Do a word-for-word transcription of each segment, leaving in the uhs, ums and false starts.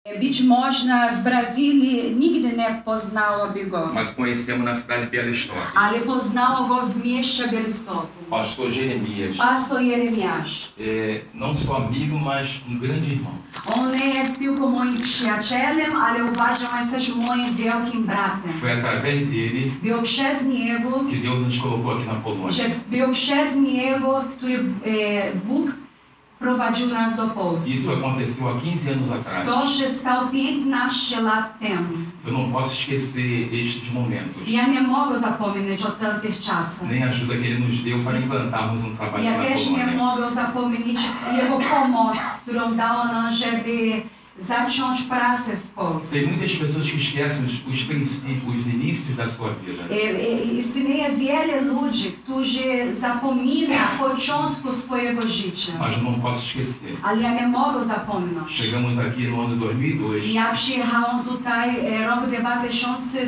Być można w Brazylii nigdy nie poznałoby go, mas conhecemos na cidade de Białystok. ale poznało go w mieście Białymstoku. Pastor Jeremias. Pastor Jeremias. É, não só amigo, mas um grande irmão. On nie jest tylko moim przyjacielem, ale uważam, że jesteś moim wielkim bratem. Foi através dele Był przez niego, que Deus nos colocou aqui na Polônia. że był przez niego, który e, Bóg prowadził nas do Polski. Isso aconteceu há quinze anos atrás. To się stało piętnaście lat temu. Eu não posso esquecer estes momentos. Ja nie mogę zapomnieć o tamtych czasach. Nem a ajuda que ele nos deu para implantarmos um trabalho Ja na też nie Polônia. mogę zapomnieć jego pomoc, którą dał nam, żeby zacząć pracę w Polsce. Tem muitas pessoas que esquecem os, os princípios, os inícios da sua vida. E, e, istnieje wiele ludzi, którzy zapomina początku swojego życia. Mas eu não posso esquecer. Ale ja nie mogę zapomnieć. Chegamos aqui no ano dois mil e dois. Ja przyjechałam tutaj e, rok dwa tysiące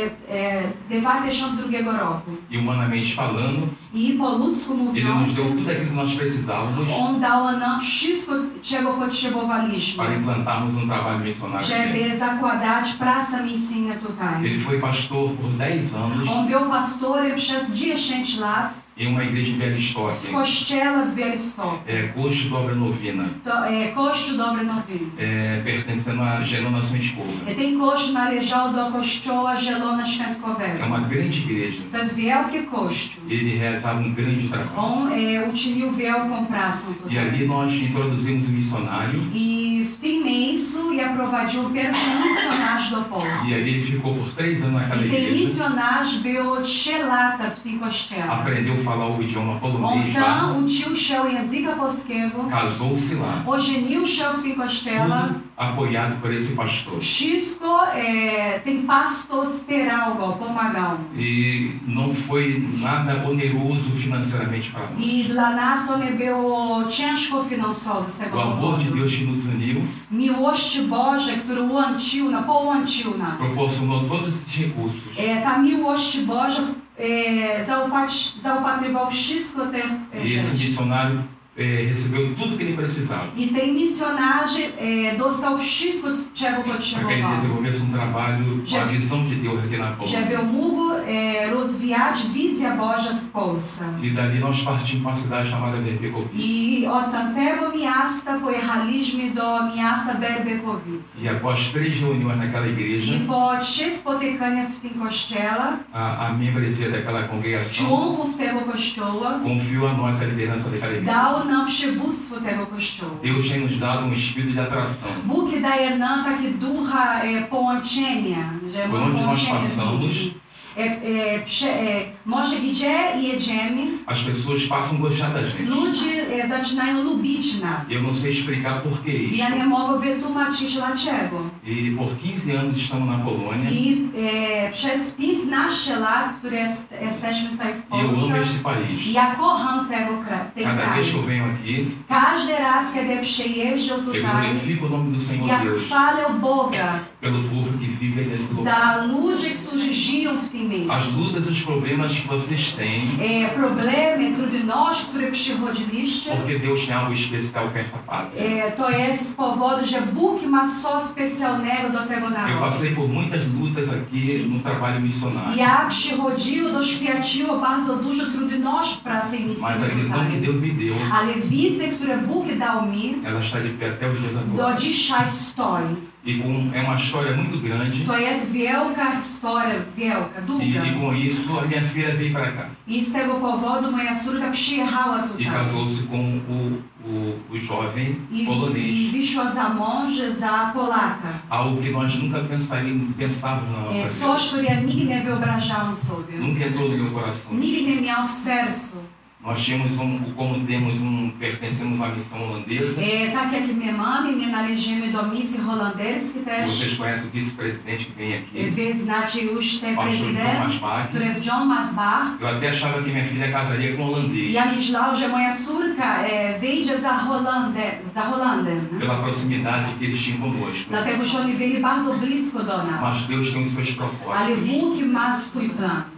drugiego roku. E humanamente falando, I po ludzku ele mówiąc, nos deu tudo aquilo que nós precisávamos on dał nam wszystko, czego potrzebowaliśmy, para implantarmos um trabalho missionário aqui. żeby zakładać pracę misyjną tutaj. Ele foi pastor por dez anos On był pastorem przez dziesięć lat em uma igreja em Białystok, w kościele w Białymstoku. é, Coxo Dobra Novina, To e, Kościół Dobre Nowiny. é, pertencendo a Gelona Svenskova. E, Ten kościół należał do kościoła Zielona É Świętkowego. uma grande igreja. To jest wielki kościół. Ele realizava um grande trabalho. On e, uczynił wielką pracę E tutaj. ali nós introduzimos o missionário. I w tym miejscu ja prowadził pierwszy misjonarz do Polski. E ali ele ficou por três anos naquela I ten igreja. misjonarz był trzy lata w tym kościele. Aprendeu a falar o idioma On polonês lá. tam uczył się języka polskiego, Casou-se lá. ożenił się w tym kościele. Tudo apoiado por esse pastor. Wszystko e, ten pastor wspierał go, pomagał mu. E não foi nada oneroso financeiramente para nós. I dla nas to nie było ciężko finansowo z tego O amor de powodu. Deus que nos uniu Miłość Boże, który łączył, na, połączył nas. proporcionou todos esses recursos. E, ta miłość Boża e, zaopatr, zaopatrywał wszystko te E e, esse rzeczy. missionário eh, recebeu tudo que ele precisava I ten misjonarz e, dostał wszystko, czego para que ele potrzebował. desenvolvesse um trabalho com a visão de Deus aqui na Żeby Polônia. mógł e, rozwijać wizję Boża w Polsce. E dali nós partimos para uma cidade chamada Verbekowice. I od tamtego miasta pojechaliśmy do miasta Berbekowice. E após três reuniões naquela igreja, I po trzy spotykania w tym kościele, a, a membresia daquela congregação członków tego kościoła confiou a nós a liderança daquela igreja. dał nam przywództwo tego kościoła. Deus tem nos dado um espírito de atração. Bóg daje nam takie ducha e, połączenia, że Por onde nós połączenie z passamos, ludźmi. E, e, prze, e, może gdzie jedziemy, as pessoas passam a gostar da gente. ludzie e, zaczynają lubić nas. Eu não sei explicar por que isso. Ja nie mogę wytłumaczyć dlaczego. E por quinze anos estamos na Polônia I e, przez piętnaście lat, które jest, jesteśmy tutaj w e eu amo Polsce, este país. ja kocham tego kra- ten Cada kraj. vez que eu venho aqui, Każdy raz, kiedy przyjeżdżam eu tutaj, glorifico o nome do Senhor ja Deus chwalę Boga pelo povo que vive nesse lugar. za ludzi, którzy żyją w tym As miejscu. lutas e os problemas que vocês têm, E, problemy, trudności, które przychodziliście, porque Deus tem algo especial com essa pátria. e, to jest z powodu, że Bóg ma coś specjalnego do tego Eu narodu. passei por muitas lutas aqui no trabalho missionário, Ja przychodziło, doświadczyło bardzo dużo trudności w pracy mas a misyjnej visão que tutaj. Deus me deu, Ale wizja, którą Bóg dał mi, ela está de pé até os dias do atuais. dzisiaj stoi. E com, é uma história muito grande. To jest wielka historia, wielka, E, długa. e com isso, a minha filha veio para cá I z tego powodu moja córka przyjechała e tutaj. casou-se com o, o, o jovem I, I polonês. wyszła za mąż za Polaka. Algo que nós nunca pensaríamos, pensávamos na E, nossa coś, vida. co ja nigdy nie wyobrażałam sobie. Nunca entrou no meu coração. Nigdy nie miałam w sercu. Nós tínhamos um, como temos um, pertencemos à missão holandesa. E, tak jak my mamy, my należymy do misji holenderskiej też. Vocês conhecem o vice-presidente que vem E, aqui, Wy znacie już ten pastor John prezydent, Masbach. który jest John Masbach. Eu até achava que minha filha casaria com um holandês, Ja myślałam, że moja córka e, wyjdzie za, Holandę, za Holandę. pela proximidade que eles tinham conosco. Dlatego, że oni byli bardzo blisko do nas. Mas Deus tem os seus Ale propósitos. Bóg ma swój plan.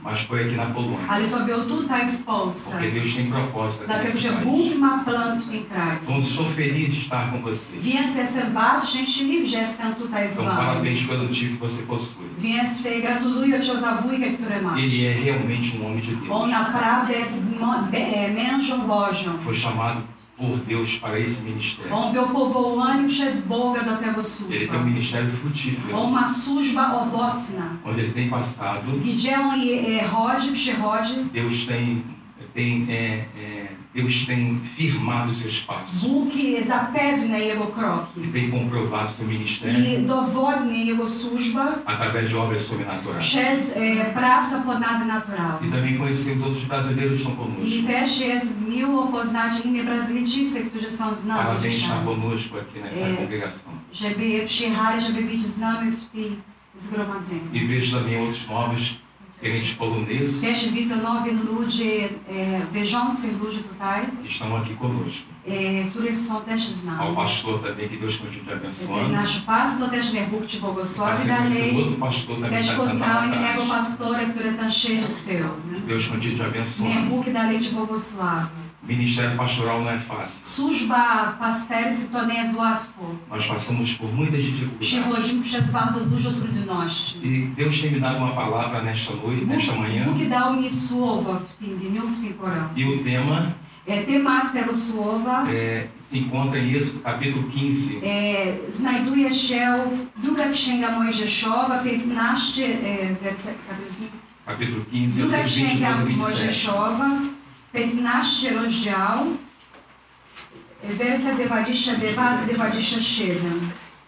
mas foi aqui na Polônia. Ale to był tutaj w Polsce. Porque Deus tem propósito aqui Dlatego, nesse że país. Bóg ma plan w tym kraju. Então, estou feliz de estar com vocês. Więc jestem bardzo szczęśliwy, że jestem tutaj z Então, wami. parabéns pelo time que você possui. Więc e, gratuluję Ci za wujkę, który masz. Ele é realmente um homem de Deus. On naprawdę jest mo- be- e, mężem Bożym. Foi chamado por Deus para esse ministério. On był powołany przez Boga do tego Ele służby. tem um ministério frutífero, On ma służba owocna. onde ele tem passado. Gdzie on je, e, chodzi, przychodzi, Deus tem, tem, é, é, Deus tem firmado seus passos Bóg je zapewnia jego kroki. e tem comprovado seu ministério I dowodni jego służbę através de obras sobrenaturais. przez e, pracę ponadnaturalną. E também conhecer os outros brasileiros que estão conosco. I też jest miło poznać inne Brazylijczycy, którzy są z nami Parabéns estar dzisiaj, conosco aqui nessa É. congregação. żeby przyjechali, żeby być z nami w tym zgromadzeniu. E vejo também outros novos crentes poloneses Też widzę nowych ludzi, e, wierzących ludzi tutaj, que estão aqui conosco. e, których są też z Ao nami. pastor também, que Deus continue abençoando. Nasz pastor też niech Bóg Ci Assim błogosławi como esse dalej. outro pastor também Też está sentado poznał innego atrás. pastora, który tam siedzi z tyłu. nie? Deus continue te Niech abençoando. Bóg dalej Ci błogosławi. Ministério pastoral não é fácil. Służba pasterska to nie jest łatwo. Nós passamos por muitas dificuldades. Przechodzimy przez bardzo dużo trudności. E Deus tem me dado uma palavra nesta noite, nesta manhã. Bóg dał mi słowo w tym dniu, w tym poranku. E o tema E, Temat tego słowa é, se encontra em Êxodo capítulo quinze, e, znajduje się druga księga Mojżeszowa, piętnaście, e, werset, capítulo quinze, druga versículo vinte e księga nove e vinte e sete. Mojżeszowa, piętnaście rozdział, e, werset dwadzieścia dwa do dwudziestego siódmego.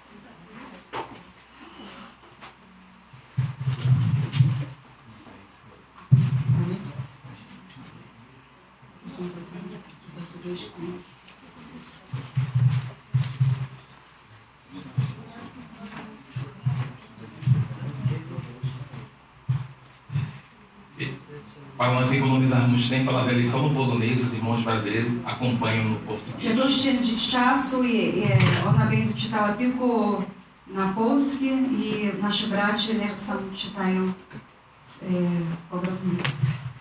Para nós economizarmos tempo, pela da eleição no polonês, os irmãos brasileiros acompanham no português. Żeby oszczędzić czasu, i, i ona będzie czytała tylko na polskim i nasi bracia niech sam czytają e, obraz niski.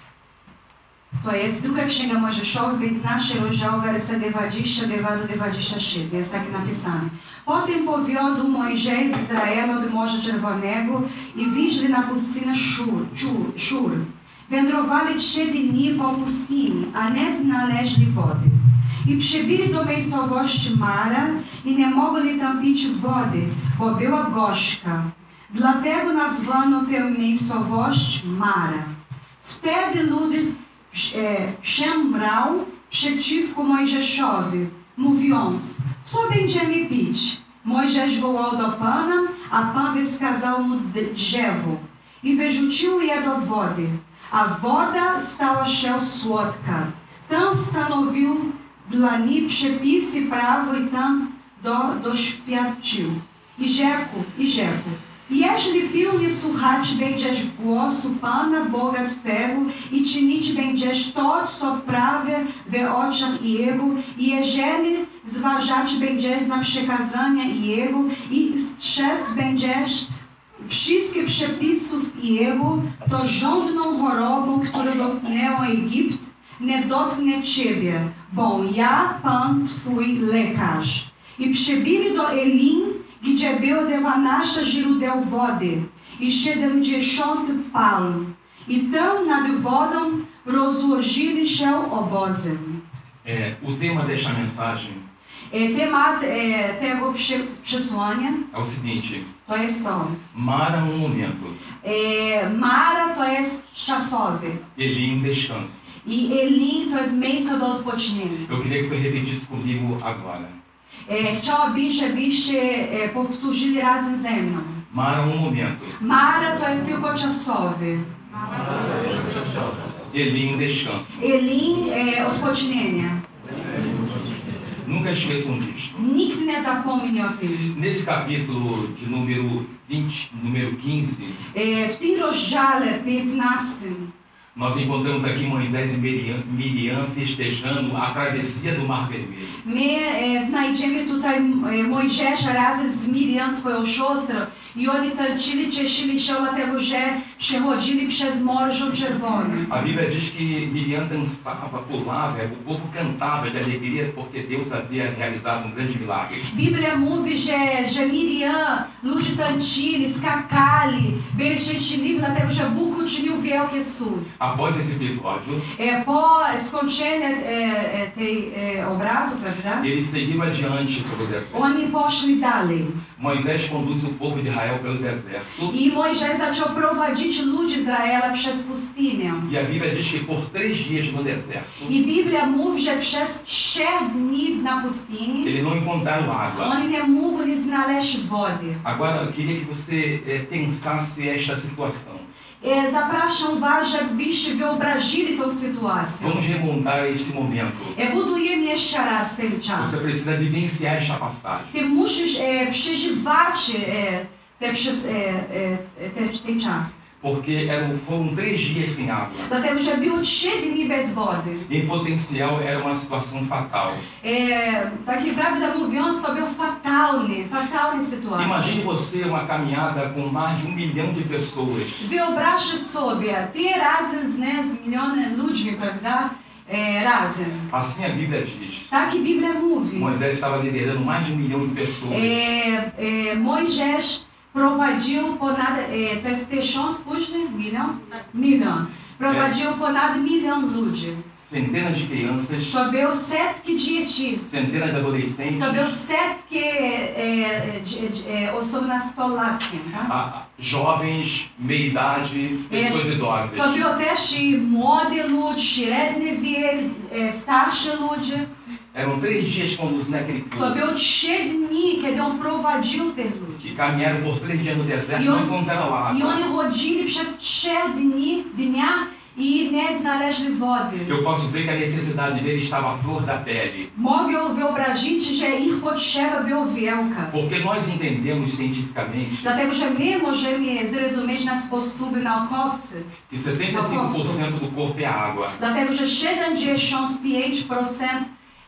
To jest druga księga Mojżeszowa, piętnaście rozdział, werset dwadzieścia dwa do dwudziestego siódmego. Jest tak napisane. Potem powiódł Mojżesz z Izraela od Morza Czerwonego i wyszli na pustynię Szur. Szur, Szur. Wędrowali trzy dni po pustyni, a nie znaleźli wody. I przybyli do miejscowości Mara i nie mogli tam pić wody, bo była gorzka. Dlatego nazwano tę miejscowość Mara. Wtedy lud e, szemrał przeciwko Mojżeszowi, mówiąc, co będziemy pić? Mojżesz wołał do Pana, a Pan wskazał mu drzewo i wyrzucił je do wody, a woda stała się słodka. Tam stanowił dla nich przepisy prawo i tam do, doświadczył. I rzekł, i rzekł, jeżeli pilnie słuchać będziesz głosu Pana Boga Twego i czynić będziesz to, co prawe w oczach Jego, i jeżeli zważać będziesz na przekazania Jego i strzec będziesz wszystkich przepisów Jego, to żądną chorobą, która dotknęła Egipt, nie dotknie Ciebie, bo ja, Pan Twój lekarz. I przybyli do Elim, gdzie było dziewiętnaście źródeł wody i siedemdziesiąt palm. I tam nad wodą rozłożyli się obozem. É, o tema desta mensagem E, temat e, tego przy, przesłania é o seguinte: to jest to. Mara um momento, E, Mara to jest czasowy Elim descanso. i Elim to jest miejsce do odpocznienia. Eu queria que tu repetisse comigo agora. E, chciałabym, żebyście e, powtórzyli razem ze mną. Mara um momento, Mara to jest tylko czasowy. Elim descanso. Elim e, odpocznienie. Nunca esqueçam disto. Nikt nie zapomni o tym. Nesse capítulo de número vinte, número quinze, E, w tym rozdziale piętnastym Nós encontramos aqui Moisés e Miriam, Miriam festejando a travessia do Mar Vermelho. My e, znajdziemy tutaj e, Mojżesza razem z Miriam, swoją siostrą, i oni tańczyli, cieszyli się dlatego, że przechodzili przez Morze Czerwone. A Bíblia diz que Miriam dançava, pulava, o povo cantava de alegria porque Deus havia realizado um grande milagre. Biblia mówi, że, że Miriam, ludzie tańczyli, skakali, byli szczęśliwi dlatego, że Bóg uczynił wielki cud. Após esse episódio, E, po skończeniu e, e, tej e, obrazu, prawda, ele seguiu adiante pelo deserto. oni poszli dalej. Moisés conduz o povo de Israel pelo deserto. I Mojżesz zaczął prowadzić ludzi Izraela przez pustynię. E a Bíblia diz que por três dias no deserto, I Biblia mówi, że przez trzech dni na pustyni eles não encontraram água. oni nie mogli znaleźć wody. Agora eu queria que você eh, pensasse esta situação. E, zapraszam was, żebyście wyobrazili tą sytuację. Vamos remontar a esse momento. E, budujemy jeszcze raz ten czas. Você precisa vivenciar esta passagem. Ty musisz e, przeżywać e, te, przez, e, e, te, ten czas. Porque eram, foram três dias sem água. Dlatego, że było trzy dni bez wody. Em potencial era uma situação fatal. E, tak prawdę mówiąc, to był fatalny, fatalna sytuacja. Imagine você uma caminhada com mais de um milhão de pessoas. Wyobraź sobie, ty razem z, ne, z milionem ludźmi, prawda? E, razem. Assim a Bíblia diz. Tak i Biblia mówi. Moisés estava liderando mais de um milhão de pessoas. E, e, Mojżesz prowadził ponad, e, to jest tysiąc później? Milion? Milion. Prowadził ponad milion ludzi. Centenas de crianças, To był setki dzieci. centenas de adolescentes, To był setki e, e, e, osób nastolatkiem. Tak? a, jovens, meia-idade, pessoas idosas. To było też i młody ludzie, średni wiek, e, starsi ludzie. Eram três dias conduzindo aquele To povo. było trzy dni, kiedy on prowadził tych ludzi. E caminharam por três dias no deserto e E não on- encontraram I oni água. chodzili przez trzy dni, dnia i nie znaleźli wody. Eu posso ver que a necessidade dele estava à flor da pele. Mogę wyobrazić, że ich potrzeba była wielka. Porque nós entendemos cientificamente Dlatego, że my możemy zrozumieć na sposoby naukowcy. que setenta e cinco por cento do corpo é água. Dlatego, że siedemdziesiąt pięć procent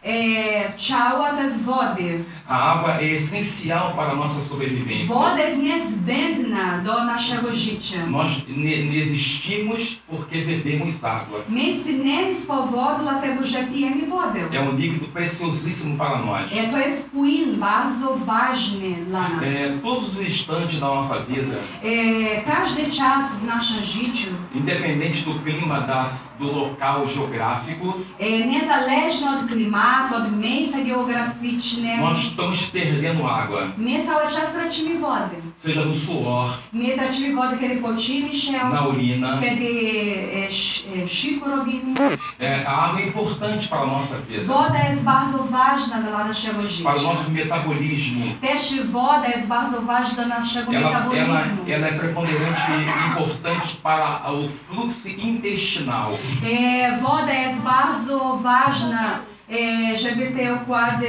é, ciała to jest wody. A água é essencial para a nossa sobrevivência. Woda jest niezbędna do naszego życia. Nós ne- ne existimos porque bebemos água. My istniejemy z powodu, dlatego, że pijemy wodę. É um líquido preciosíssimo para nós. É, to jest płyn bardzo ważny dla nas. É, todos os instantes da nossa vida, É, każdy czas w naszym życiu, independente do clima, das, do local geográfico, é, niezależnie od klimatu, od miejsca geograficznego, nós estamos perdendo água. my cały czas tracimy wodę. Seja no suor, My tracimy wodę, kiedy pocimy się, na urina. kiedy é, sz- é, szyku robimy. É, a água é importante para a nossa vida, Woda jest bardzo ważna dla naszego para o życia. nosso metabolismo. Też woda jest bardzo ważna dla naszego Ela, ela, metabolizmu. ela é preponderante e importante para o fluxo intestinal. É, woda jest bardzo ważna, é, żeby te układy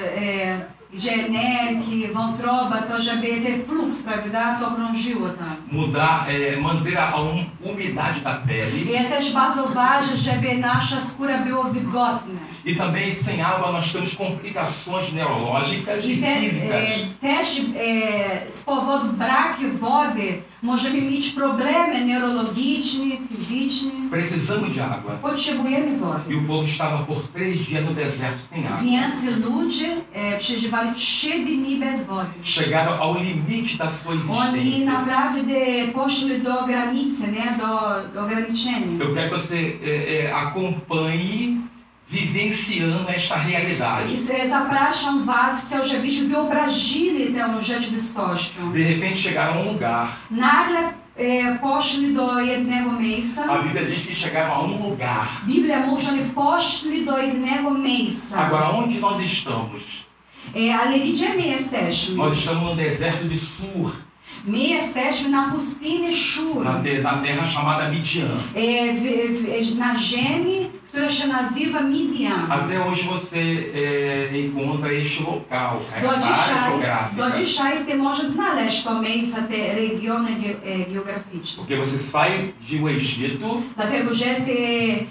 é, genérique, wątroba, to żeby ten fluxo, prawda, to krążyło tam. Mudar, é, manter a um- umidade da pele. Jest też bardzo ważne, żeby nasza skóra była wygodna. E também, sem água, nós temos complicações neurológicas e I te, e, físicas. też e, z powodu braku wody możemy mieć problemy neurologiczne, fizyczne. Precisamos de água. Potrzebujemy E wody. o povo estava por três dias no deserto sem água. Więc ludzie e, przeżywali trzy dni bez wody. Chegaram ao limite da sua Oni existência. naprawdę poszli do granicy, nie? Do, do ograniczenia. Eu quero que você é, é, acompanhe vivenciando esta realidade. I e, zapraszam was, chcę, żebyście wyobrazili tę rzeczywistością. De repente chegaram a um lugar. Nagle e, poszli do jednego miejsca. A Bíblia diz que chegaram a um lugar. Biblia mówi, że oni poszli do jednego miejsca. Agora, onde nós estamos? E, ale gdzie my jesteśmy? Nós estamos no deserto de Sur, My jesteśmy na pustyni Szur. na, te- na terra chamada Midian. E, w, w, na ziemi, Перешенаziva Midian. Até hoje você é, encontra este local, Do essa área dzisiaj, do geográfica. dzisiaj ty możesz znaleźć to miejsce, te regiony ge, e, geograficzne. Porque você sai do Egito Dlatego, że ty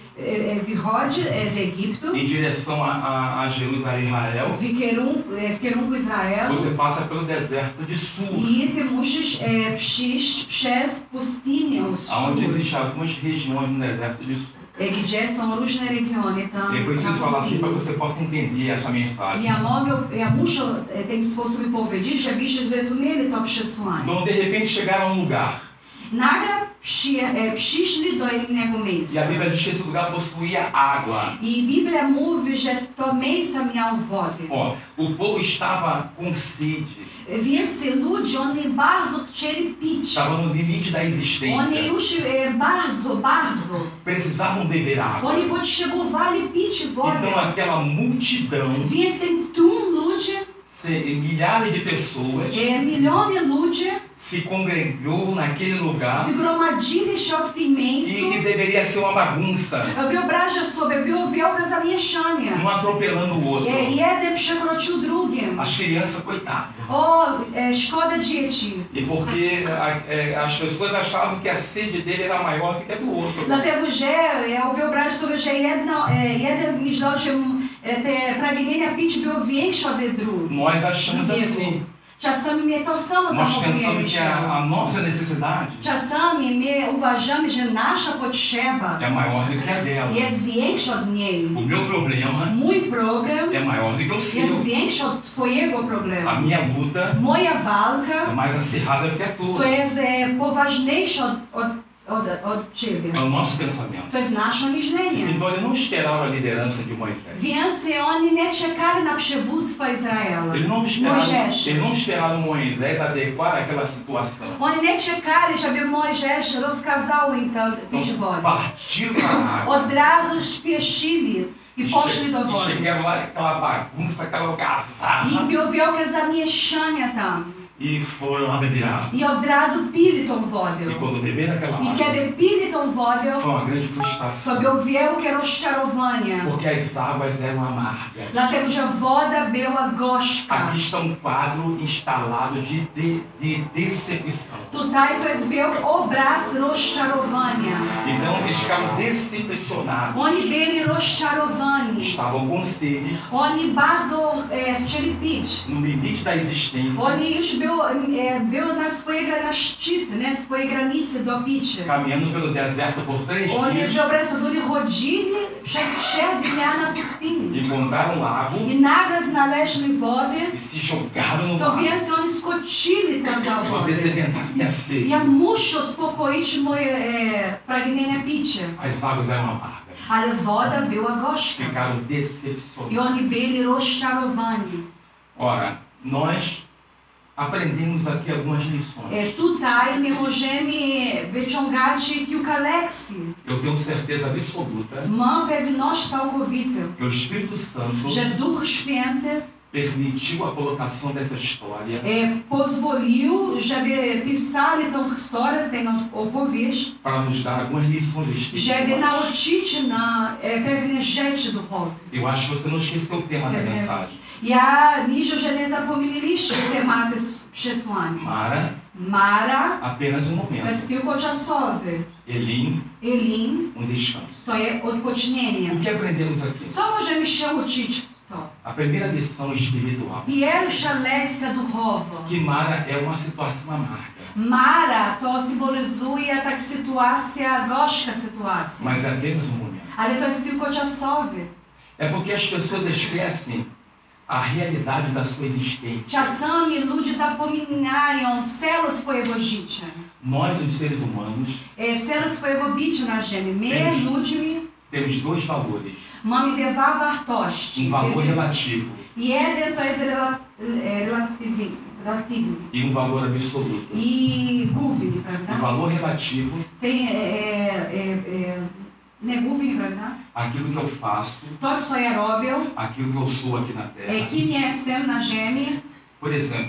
e, e, wychodzi z Egiptu em direção a, a, a Jerusalém, Israel. w kierunku, e, w kierunku Izraelu Você passa pelo deserto de Sur, i ty musisz e, przyjść przez pustynię z onde Szur, existem algumas regiões no deserto de Sur. e, gdzie są różne regiony tam Eu preciso na falar assim para pustyni. que você possa entender essa mensagem. Ja mogę, ja muszę e, w ten sposób powiedzieć, żebyście zrozumieli to przesłanie. Então, de repente, chegaram a um lugar. Nagle przy, e, przyszli do innego E a miejsca. Bíblia diz que esse lugar possuía água. I Biblia mówi, że to miejsce miało wodę. Ó, o povo estava com sede. Więc ludzie, oni bardzo chcieli pić. Estava no limite da Oni existência. już e, bardzo, bardzo. Precisavam beber água. Oni potrzebowali pić wodę. Então, aquela multidão, Więc ten tłum ludzi, se- milhares de pessoas, e, miliony ludzi se congregou naquele lugar zgromadzili się w tym e miejscu. que deveria ser uma bagunça, Wyobraź sobie, było wielkie zamieszanie. um atropelando o outro. E, jeden przekroczył drugim. As crianças, coitadas. O, e, szkoda dzieci. E porque a, é, as pessoas achavam que a sede dele era maior do que a do outro. Dlatego, że ja wyobraź sobie, że jedno, e, jeden myślał, że e, te pragnienia pić było większe od drugiego. Nós achamos assim. Czasami my to samo Nós zachowujemy pensamos que się. a, a nossa necessidade Czasami my uważamy, że nasza potrzeba é maior do que a dela. jest większa od niej. O meu problema Mój problem é maior do que o seu. jest większy od twojego problemu. A minha luta Moja é walka mais acirrada do que a tua. to jest e, poważniejsza od, od, od, od ciebie. É o nosso pensamento. To jest nasze myślenie. Então ele não esperava a liderança de Moisés. Więc oni nie czekali na przywództwa Izraela. Ele não esperava, Moisés. ele não esperava Moisés adequar aquela situação. Oni nie czekali, żeby Mojżesz rozkazał im to pić Então, wodę. partiram para a água. Od razu śpieszyli i poszli do E wody. chegaram lá, aquela bagunça, aquela algazarra. I było wielkie zamieszanie tam. E foram lá beber água. I od razu pili tą E wodę. quando beberam aquela I água, kiedy pili tą wodę, foi uma grande to frustração. było wielkie rozczarowanie. Porque as águas eram amargas. Dlatego, że woda była gorzka. Aqui está um quadro instalado de, de, de decepção. Tutaj to jest wielki obraz rozczarowania. Então eles ficaram decepcionados. Oni byli rozczarowani. Estavam com sede, Oni bardzo e, chcieli pić. no limite da existência, Oni już był, e, był na swojej gra- na szczyt, ne, swojej granicy do picia. caminhando pelo deserto por três Oni, dias, wyobraź sobie, chodzili przez trzy dnia na pustyni. encontraram um lago I nagle znaleźli wodę, e se jogaram no to lago. więc oni skoczyli tam do Vou wody. descedentar minha sede. Ja muszę uspokoić moje e, pragnienia picia. As águas eram amargas. Ale woda była gorzka. Ficaram I decepcionados. oni byli rozczarowani. Ora, nós aprendemos aqui algumas lições. E, tutaj my możemy wyciągać kilka lekcji. Eu tenho certeza absoluta Mam pewność całkowitą, que o Espírito Santo że Duch Święty permitiu a colocação dessa história e, pozwolił, żeby pisali tą historię, tę opowieść, para nos dar algumas lições żeby espirituais. nauczyć na e, pewne rzeczy duchowe. Eu acho que você não esqueceu o tema da mensagem. Ja myślę, że nie zapomnieliście tematy s- przesłania. Mara, Mara apenas um to momento. jest tylko czasowy. Elim, Elim um descanso. to jest odpocznienie. O que aprendemos aqui? Co możemy się uczyć w to? A primeira lição espiritual. Pierwsza lekcja duchowa. Que Mara é uma situação amarga, Mara to symbolizuje tak sytuacja, gorzka sytuacja. mas é apenas um momento. Ale to jest tylko czasowy. É porque as pessoas esquecem a realidade da sua existência. Czasami ludzie zapominają celu swojego życia. Nós, os seres humanos, E, celu swojego bycia na ziemi. My, Entendi. ludźmi, temos dois valores. mamy dwa wartości. Um valor relativo Jeden to jest rela, e, relatywi, relatywny e um valor absoluto. i główny, O prawda? valor relativo, Tem e, e, e, nie główny, prawda? aquilo que eu faço, To, co ja robię, aquilo que eu sou aqui na e, Terra. kim jestem na ziemi. Por exemplo,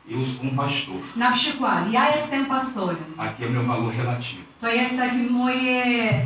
Eu sou um pastor. Na przykład, ja jestem pastorem. Aqui é o meu valor relativo. To jest takie moje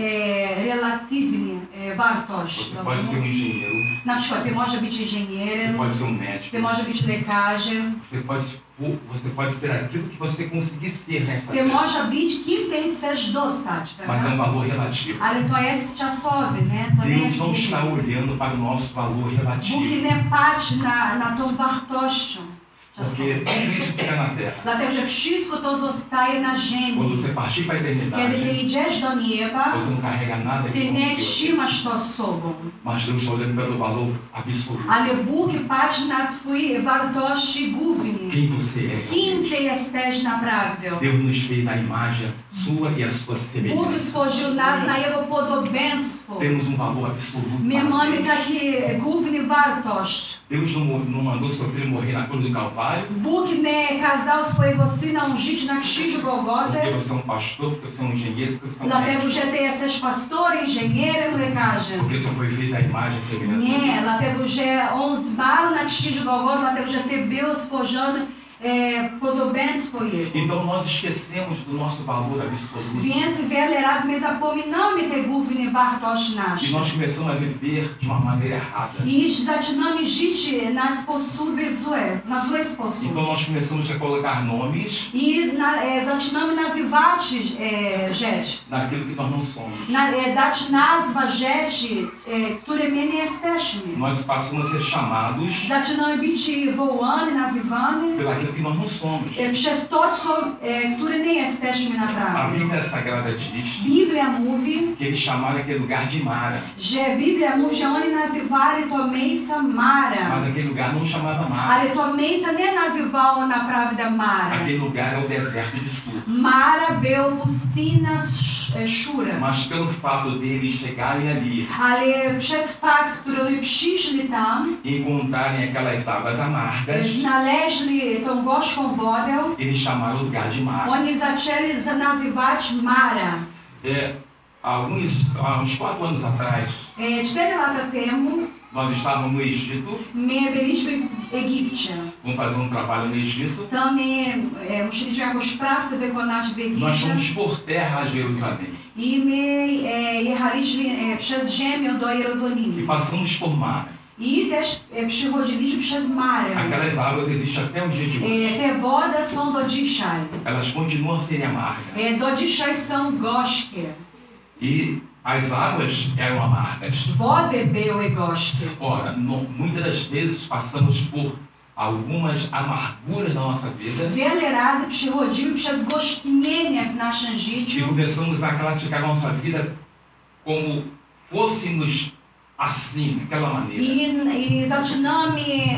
e, relatywnie e, wartość. Você pode ser um engenheiro, Na przykład, ty może być você inżynierem, pode ser um médico, ty może być lekarzem, você pode, você pode ser aquilo que você conseguir ser nessa ty terra. może być kim ty chcesz dostać, Mas é um prawda? valor relativo. Ale to jest czasowe, nie? To nie Deus jest não está olhando para o nosso valor Bóg relativo. nie patrzy na, na tą wartością czasową. Porque tudo isso fica na terra. Dlatego, że wszystko to zostaje na Quando ziemi. você partir para a Kiedy ty eternidade, idziesz do nieba, você não carrega nada ty que nie não seu. trzymasz to z sobą. Mas Deus está olhando pelo valor absoluto. Ale Bóg patrzy na twoje wartości głównie. Quem você é. Kim ty jesteś naprawdę? Deus nos fez a imagem sua e a sua Bóg semelhança. stworzył nas na Jego podobieństwo. Temos um valor absoluto My para mamy Deus. takie główne wartość. Deus não, não mandou sofrer e morrer na cruz do Calvário Bóg nie kazał swojego Syna umrzeć na krzyżu porque Golgoty, você é um pastor, porque você é um engenheiro, porque você é um dlatego, médico. że ty jesteś pastorem, inżynierem, lekarzem. Porque só foi feita a imagem e semelhança. Nie, dlatego, że On zmarł na krzyżu Golgoty, dlatego, że ty był stworzony e, podobieństwo Jego. Então nós esquecemos do nosso valor absoluto. Więc wiele razy my zapominamy te główne wartości E nasze. nós começamos a viver de uma maneira errada. I zaczynamy żyć na sposoby złe, na zły sposób. Então nós começamos a colocar nomes I na, e, zaczynamy nazywać e, rzeczy, naquilo que nós não somos. na, e, dać nazwa rzeczy, e, które my nie jesteśmy. Nós passamos a ser chamados Zaczynamy być wołani, nazywani pelaquilo que nós não somos. e, przez to, co, e, które nie jesteśmy A naprawdę. Bíblia Sagrada diz Biblia mówi, que eles chamaram aquele lugar de Mara, że Biblia mówi, że oni nazywali to miejsce mas Mara. aquele lugar não chamava Mara. Ale to miejsce nie nazywało naprawdę Mara. Aquele lugar é o deserto de Sur. Mara był pustynia Sz- e, Szura. Mas pelo fato deles chegarem ali Ale przez fakt, który oni przyszli tam, e encontrarem aquelas águas amargas, znaleźli tą gorzką wodę, eles chamaram o lugar de Mara. oni zaczęli za- nazywać Mara. É, há, alguns, há uns quatro anos atrás, E, Cztery lata temu nós estávamos no Egito, my byliśmy w Egipcie. vamos fazer um trabalho no Egito. Tam my e, musieliśmy jakąś pracę wykonać w Nós Egipcie. fomos por terra a Jerusalém I my e, jechaliśmy e, przez ziemię do e Jerozolimy. passamos por Mara. I też e, przychodziliśmy przez Marę. Aquelas águas existem até o dia de hoje. E, te wody są do dzisiaj. Elas continuam a serem amargas. E, do dzisiaj są gorzkie. E as águas eram amargas. Wody były gorzkie. Ora, no, muitas das vezes passamos por algumas amarguras na nossa vida Wiele razy przychodzimy przez gorzknienie w naszym e życiu começamos a classificar a nossa vida como fôssemos assim, daquela maneira. i, i zaczynamy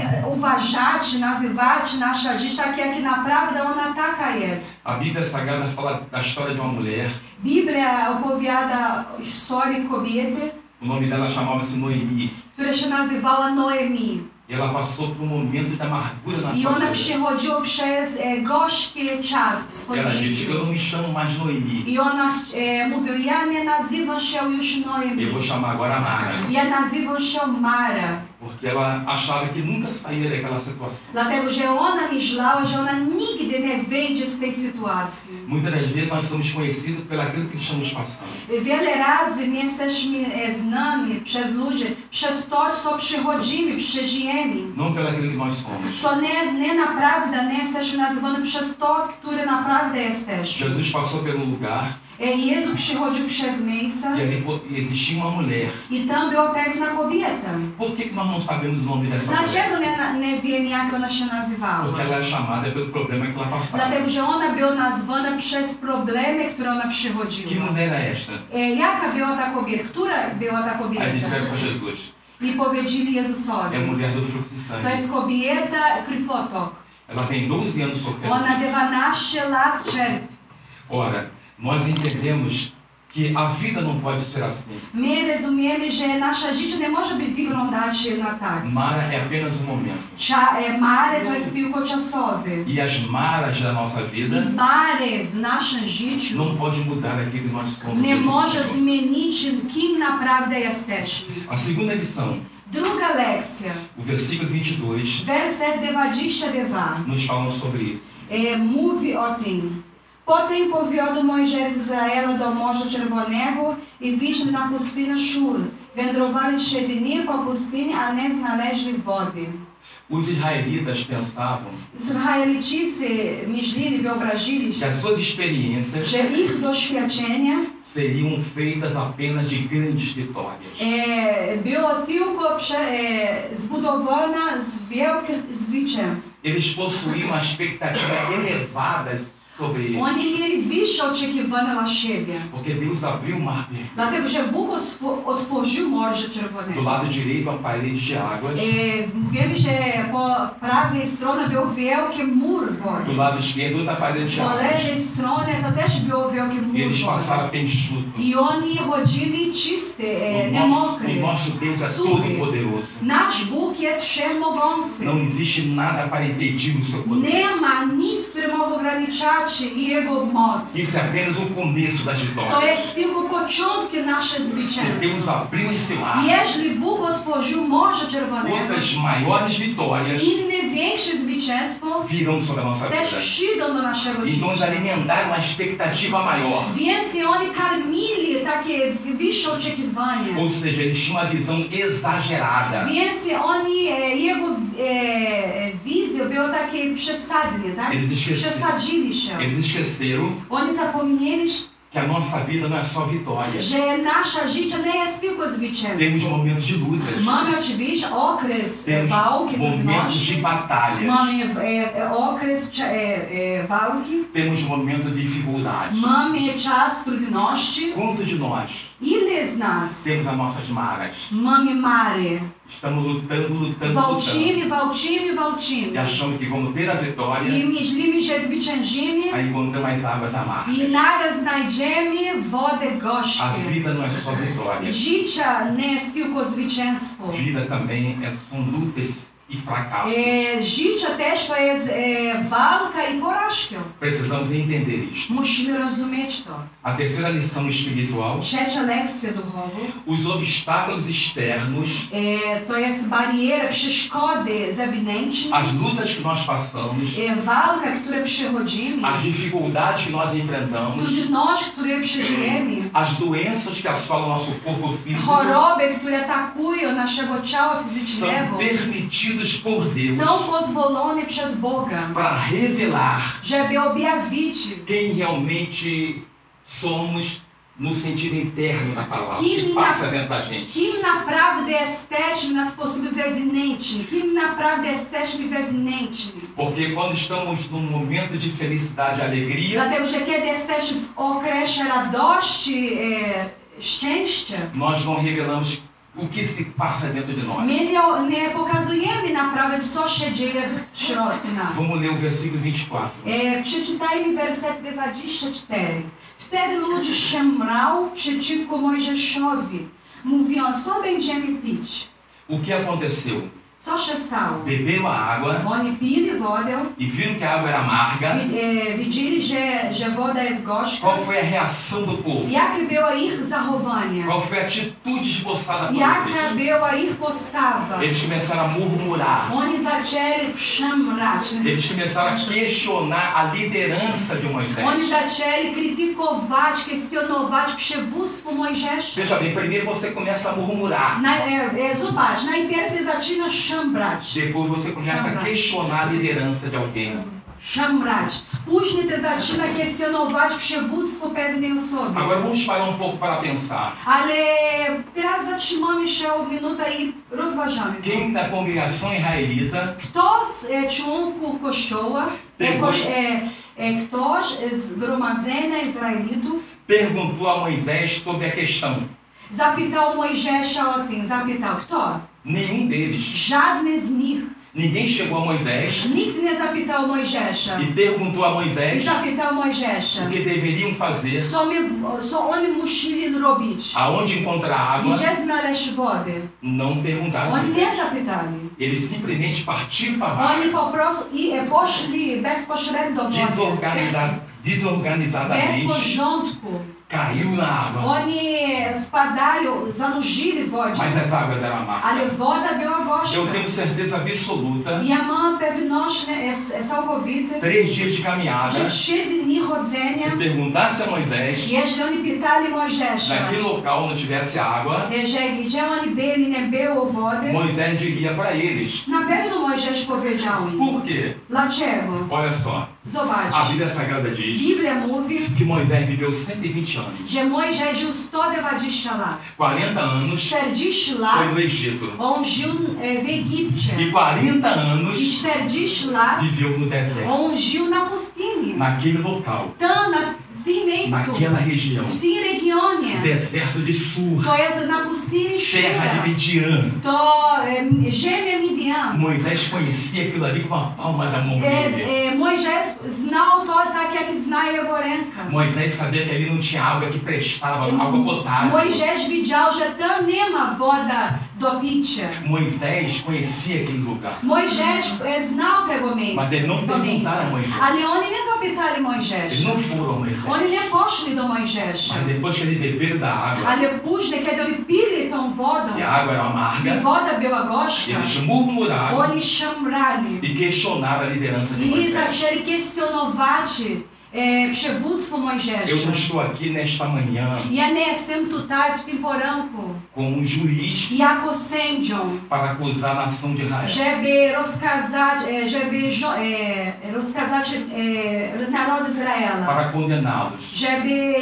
uważać, nazywać nasze życie tak, jak naprawdę ona taka jest. A Bíblia Sagrada fala da história de uma mulher. Biblia opowiada historię kobiety, O nome dela chamava-se Noemi. która się nazywała Noemi. E ela passou por um momento de amargura na I sua ona vida. przechodziła przez e, gorzki czas w swoim Ela disse: życiu. eu não me chamo mais Noemi, I ona e, mówiła, ja nie nazywam się już eu Noemi. vou chamar agora Mara. Ja nazywam się Mara. Porque ela achava que nunca sairia daquela situação. Dlatego, że ona myślała, że ona nigdy nie wyjdzie z tej sytuacji. Muitas das vezes nós somos conhecidos pelaquilo que estamos passando. Wiele razy my jesteśmy e, znani przez ludzi, przez to, co przechodzimy, przeżyjemy. Não pelaquilo que nós somos. To nie, nie naprawdę nie jesteśmy nazywani przez to, które naprawdę jesteśmy. Jesus passou pelo lugar E, Jezus przychodził przez miejsce e ali po- e existia uma mulher. i tam była pewna kobieta. Por que, que nós não sabemos o nome dessa mulher? Dlaczego nie, nie wiemy, jak ona się nazywała? Porque ela é chamada pelo problema que ela passava. Dlatego, że ona była nazwana przez problemy, które ona Que przychodziła. mulher era esta? E, jaka była ta kobieta? Która była ta Aí kobieta? disseram para Jesus: I powiedzieli é a Jezusowi. mulher do fluxo de To sangue. jest kobieta krwotok. Ela tem doze anos sofrendo. Ona dziewiętnaście lat czerpie. Ora, nós entendemos que a vida não pode ser assim. My rozumiemy, że nasze życie nie może być wyglądać na tak. Mara é apenas um momento. Cza, e, mary to jest tylko czasowy. E as maras da nossa vida I mary w naszym życiu não pode mudar aquilo que nós somos. nie Deus może Senhor. zmienić, kim naprawdę jesteśmy. A segunda lição Druga lekcja. O versículo vinte e dois Werset dwadzieścia dwa. nos fala sobre isso. E, mówi o tym. Potem powiódł Mojżesz Izraela do Morza Czerwonego i wyszli na pustynię Szur. Wędrowali trzy dni po pustyni, a nie znaleźli wody. Os israelitas pensavam Izraelici myśleli, wyobrazili, que as suas experiências że ich doświadczenia seriam feitas apenas de grandes vitórias. e, było tylko prze, e, zbudowane z wielkich zwycięstw. Eles possuíam uma expectativa elevada sobre eles, Oni mieli wyższe oczekiwania dla siebie. porque Deus abriu o mar vermelho. Dlatego, że Bóg otworzył Morze Do Czerwone. lado direito, a parede de águas. E, wiemy, że po prawej stronie był wielki mur Do wody. lado esquerdo, outra parede de Po águas. lewej stronie to też był wielki E mur eles wody. passaram pé enxuto. I oni chodzili czysty, e, O nie nosso, mokry. o nosso Deus é Suchy. todo poderoso. Nasz Bóg jest wszechmogący. Não existe nada para impedir o seu poder. Nie ma nic, które mogło ograniczać Jego moc. Isso é apenas o começo das To vitórias. jest tylko początek nasze Se zwycięstwa. Deus abriu esse mar, Jeśli Bóg otworzył Morze Czerwonego, outras maiores vitórias inne większe zwycięstwo virão sobre a nossa też vida. przyjdą do naszego Então eles życia. alimentaram uma expectativa maior. Więc oni karmili takie wyższe oczekiwania. Ou seja, eles tinham uma visão exagerada. Więc oni, e, jego e, wizja była takie przesadnie, tak? Eles esqueceram, Przesadzili się. eles esqueceram Oni zapomnieli, que a nossa vida não é só vitória. że nasze życie nie jest tylko Temos zwycięstwo. momentos de lutas. Mamy oczywiście okres e, Temos walki, momentos de trudności. batalhas. Mamy e, e, okres cze- e, e, walki. Temos momentos de dificuldade. Mamy czas trudności. Quantos de nós Ile z nas temos as nossas maras? mamy mary? Estamos lutando, lutando, lutando. Walczymy, walczymy, E walczymy. achamos que vamos ter a vitória. I myślimy, że zwyciężymy. Aí encontramos as águas amargas. I nagle znajdziemy wodę A gorzkie. vida não é só vitória. Życie nie jest tylko zwycięstwo. Vida também é, são lutas e fracassos. E, życie też to jest e, walka i porażka. Precisamos entender isto. Musimy rozumieć to. A terceira lição espiritual: Trzecia lekcja duchowa os obstáculos externos, e, to jest bariera, przeszkody zewnętrzne, as lutas que nós passamos, e, walka, które przechodzimy, as dificuldades que nós enfrentamos, trudności, które przeżyjemy, as doenças que assolam nosso corpo físico, choroby, które atakują naszego ciała são fizycznego, permitidos por Deus są pozwolone przez Boga, para revelar żeby objawić, quem realmente somos no sentido interno da palavra, Que que minha- passa dentro da gente. kim naprawdę jesteśmy na sposób wewnętrzny, kim naprawdę jesteśmy wewnętrzni. Porque quando estamos num momento de felicidade e alegria, Dlatego, że kiedy jesteśmy w okresie radości, e, szczęścia, nós não revelamos o que se passa dentro de nós. my nie, nie pokazujemy naprawdę, co się dzieje w środku nas. Vamos ler o versículo vinte e quatro. E, przeczytajmy werset dwadzieścia cztery. Wtedy ludzie szemrał przeciwko Mojżeszowi, mówiąc, co będziemy pić? O que aconteceu? Co się stało? Beberam a água Oni pili wodę, e viram que a água era amarga. wi- e, widzieli, że, że woda jest gorzka. Qual foi a reação do povo? Jakie było ich zachowanie? Qual foi a atitude esboçada por Jaka eles? była ich postawa? Eles começaram a murmurar. Oni zaczęli przemrać. Eles começaram a questionar a liderança de Oni Moisés. zaczęli krytykować, kwestionować przywództwo Mojżesza. Veja bem, primeiro você começa a murmurar. Na, e, e, zobacz, najpierw ty zaczynasz szemrać. Depois você começa a questionar a liderança de alguém. Szemrać. Później ty zaczynasz kwestionować przywództwo pewnej osoby. Agora vamos parar um pouco para pensar. Ale teraz zatrzymamy się o minutę i rozważamy. Quem da congregação israelita Kto z e, członków kościoła, e, koś, e, e, ktoś z zgromadzenia Izraelitów perguntou a Moisés sobre a questão? zapytał Mojżesza o tym. Zapytał kto? Nenhum deles. Żadny z nich. Ninguém chegou a Moisés Nikt nie zapytał Mojżesza. e perguntou a I Moisés zapytał Mojżesza, o que deveriam fazer, co, my, co oni musieli robić. aonde encontrar água. Gdzie znaleźć wody? Não perguntaram. a Oni Moisés. nie zapytali. Eles simplesmente partiram para baixo. Oni po prostu i e, poszli bez pośrednio do wody. Desorganiza- Bez Desorganizadamente porządku. caiu na água. Oni spadają, zanurzyli w wodzie. Mas as águas eram amargas. Ale woda była gorzka. Eu tenho certeza absoluta, Ja mam pewność e, całkowitą, três dias de caminhada, że trzy dni chodzenia, se perguntasse a Moisés, jeśli oni pytali Mojżesza, naquele local não tivesse água, że gdzie oni byli, nie było wody, Moisés diria para eles. na pewno Mojżesz powiedział im. Por quê? Dlaczego? Olha só, Zobacz. a Bíblia Sagrada diz Biblia mówi, que Moisés viveu cento e vinte anos. że Mojżesz żył sto dwadzieścia lat. quarenta anos czterdzieści foi lat no Egito. on żył e, w Egipcie. E quarenta anos I czterdzieści lat viveu no deserto. on żył na pustyni. Naquele local, Tam, na, w tym miejscu, naquela região. w tym regionie. Deserto de Sur, To jest na pustyni terra de Shura. Midian. To e, ziemia Midian. Moisés conhecia aquilo ali com a palma da mão dele. E, e, Mojżesz znał to tak, jak zna jego ręka. Moisés sabia que ali não tinha água que prestava, água potável. Mojżesz widział, że tam nie ma woda do picia. Moisés conhecia aquele lugar. Mojżesz e, znał tego miejsca. Mas ele não to miejsce. perguntaram a Moisés. Ale oni nie zapytali Eles Mojżesza. não foram a Moisés. Oni nie poszli do Mojżesza. Mas depois que eles beberam da água, Ale później, kiedy oni pili tą wodą, e a água era i amarga, woda była gorzka, eles murmuraram oni szamrali e questionaram a liderança de i Moisés. zaczęli kwestionować e, przywództwo Eu não Mojżesza. estou aqui nesta manhã Ja nie jestem tutaj w tym poranku como um juiz jako sędzią, para acusar a nação de Israel. żeby rozkazać, e, żeby żo- e, rozkazać e, naród Izraela, Para condená-los. żeby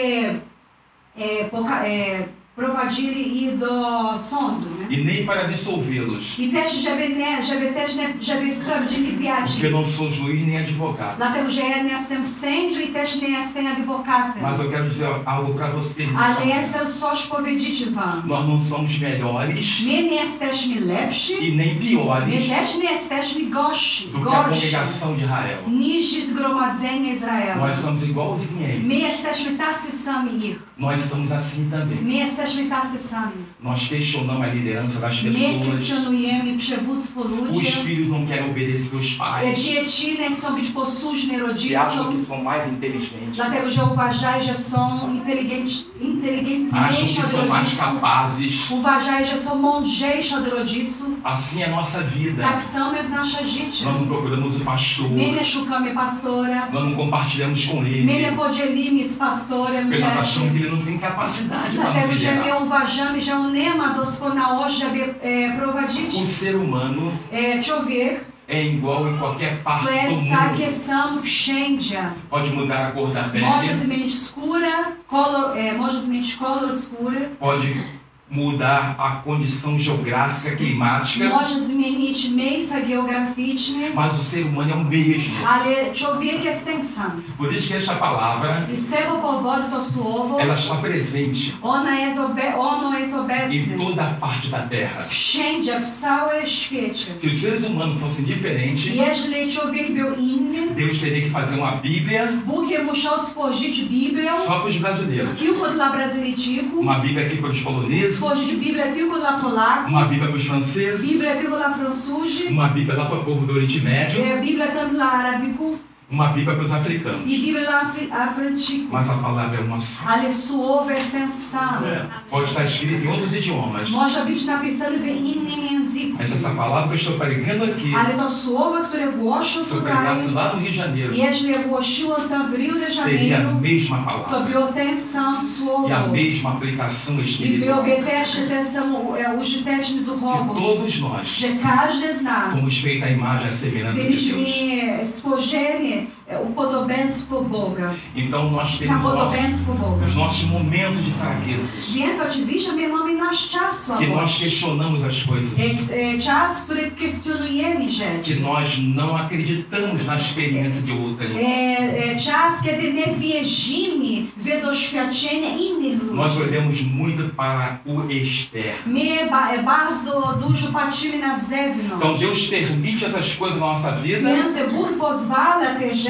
e, poka- e, prowadzili ich do sądu. Nie? E nem para absolvê-los, I też, żeby, nie, żeby też nie, żeby sprawdzili porque wiaci. eu não sou juiz nem advogado. Dlatego, że ja nie jestem sędzią i też nie jestem adwokatem. Mas eu quero dizer algo para vocês. meus Ale ja amigos. chcę coś powiedzieć wam. Nós não somos melhores My nie jesteśmy lepsi, e nem my piores też nie jesteśmy gorsi, do que a gorsi congregação de Israel. niż zgromadzenie Izraela. Nós somos igualzinho a eles. My jesteśmy tacy sami ich. Nós somos assim também. My jesteśmy tacy sami. Nós questionamos a liderança das My pessoas. kwestionujemy przywództwo Os ludzi. filhos não querem obedecer os E, pais. Dzieci nie chcą być posłuszne E acham que rodzicom, são mais inteligentes. dlatego że uważają, że są inteligent, Acham inteligentniejsi que od são mais rodziców. capazes. Uważają, że są mądrzejsi od rodziców. Assim é a nossa vida. Tak samo jest nasze życie. Nós não procuramos o pastor. My nie szukamy pastora. Nós não compartilhamos com My ele. nie podzielimy z pastorem Porque nós rzeczy. achamos que ele não tem capacidade para Dlatego, nos że my liderar. uważamy, że on nie ma doskonałości, żeby e, prowadzić. O ser humano E, człowiek é igual em qualquer parte to do jest takie mundo. sam wszędzie. Pode mudar a cor da Może pele, zmienić skórę, kolor, e, może zmienić kolor skóry, pode mudar a condição geográfica, climática, może zmienić miejsca geograficzne, mas o ser humano é o mesmo. ale człowiek jest ten sam. Por isso que esta palavra, I z tego powodu to słowo, ela está presente ona jest obe, ono jest em obecne toda parte da Terra. wszędzie, w całym świecie. Se os seres humanos fossem diferentes, Jeżeli człowiek był inny, Deus teria que fazer uma Bíblia Bóg musiał stworzyć Biblię só para os brasileiros. tylko dla Brazylijczyków, Uma Bíblia aqui para os poloneses, stworzyć Biblię tylko dla Polaków, uma Bíblia para os franceses, Biblię tylko dla Francuzów, uma Bíblia lá para o povo do Oriente Médio, e, Biblię tam dla Arabików uma Bíblia para os africanos. i Biblię dla Afry Afryczyków. Mas a palavra é uma só. Ale słowo jest ten sam. Pode estar escrito em outros idiomas. Może być napisane w innym języku. Mas essa palavra que eu estou pregando aqui, Ale to słowo, które głoszę se eu tutaj, pregasse lá no Rio de Janeiro, jeżeli głosiło tam w Rio de seria a Janeiro, mesma to palavra było ten sam słowo. e a mesma aplicação I espiritual. byłby też ten sam e, użyteczny Que duchowo. todos nós Że każdy z nas fomos feitos à imagem e à semelhança de byliśmy Deus. stworzeni e, u podobieństwo Boga. Então nós Na temos nossos, podobieństwo Boga. os nossos momentos de fraqueza, Więc oczywiście my mamy nasz czas que nós słabości. questionamos as coisas, E, e, czas, w którym kwestionujemy que rzeczy. nós não acreditamos na experiência de outrem. E, e, czas, kiedy nie wierzymy w doświadczenie innych Nós ludzi. olhamos muito para o externo. My ba, e, bardzo dużo patrzymy na zewnątrz. Então Deus permite essas coisas na nossa vida Więc Bóg pozwala te rzeczy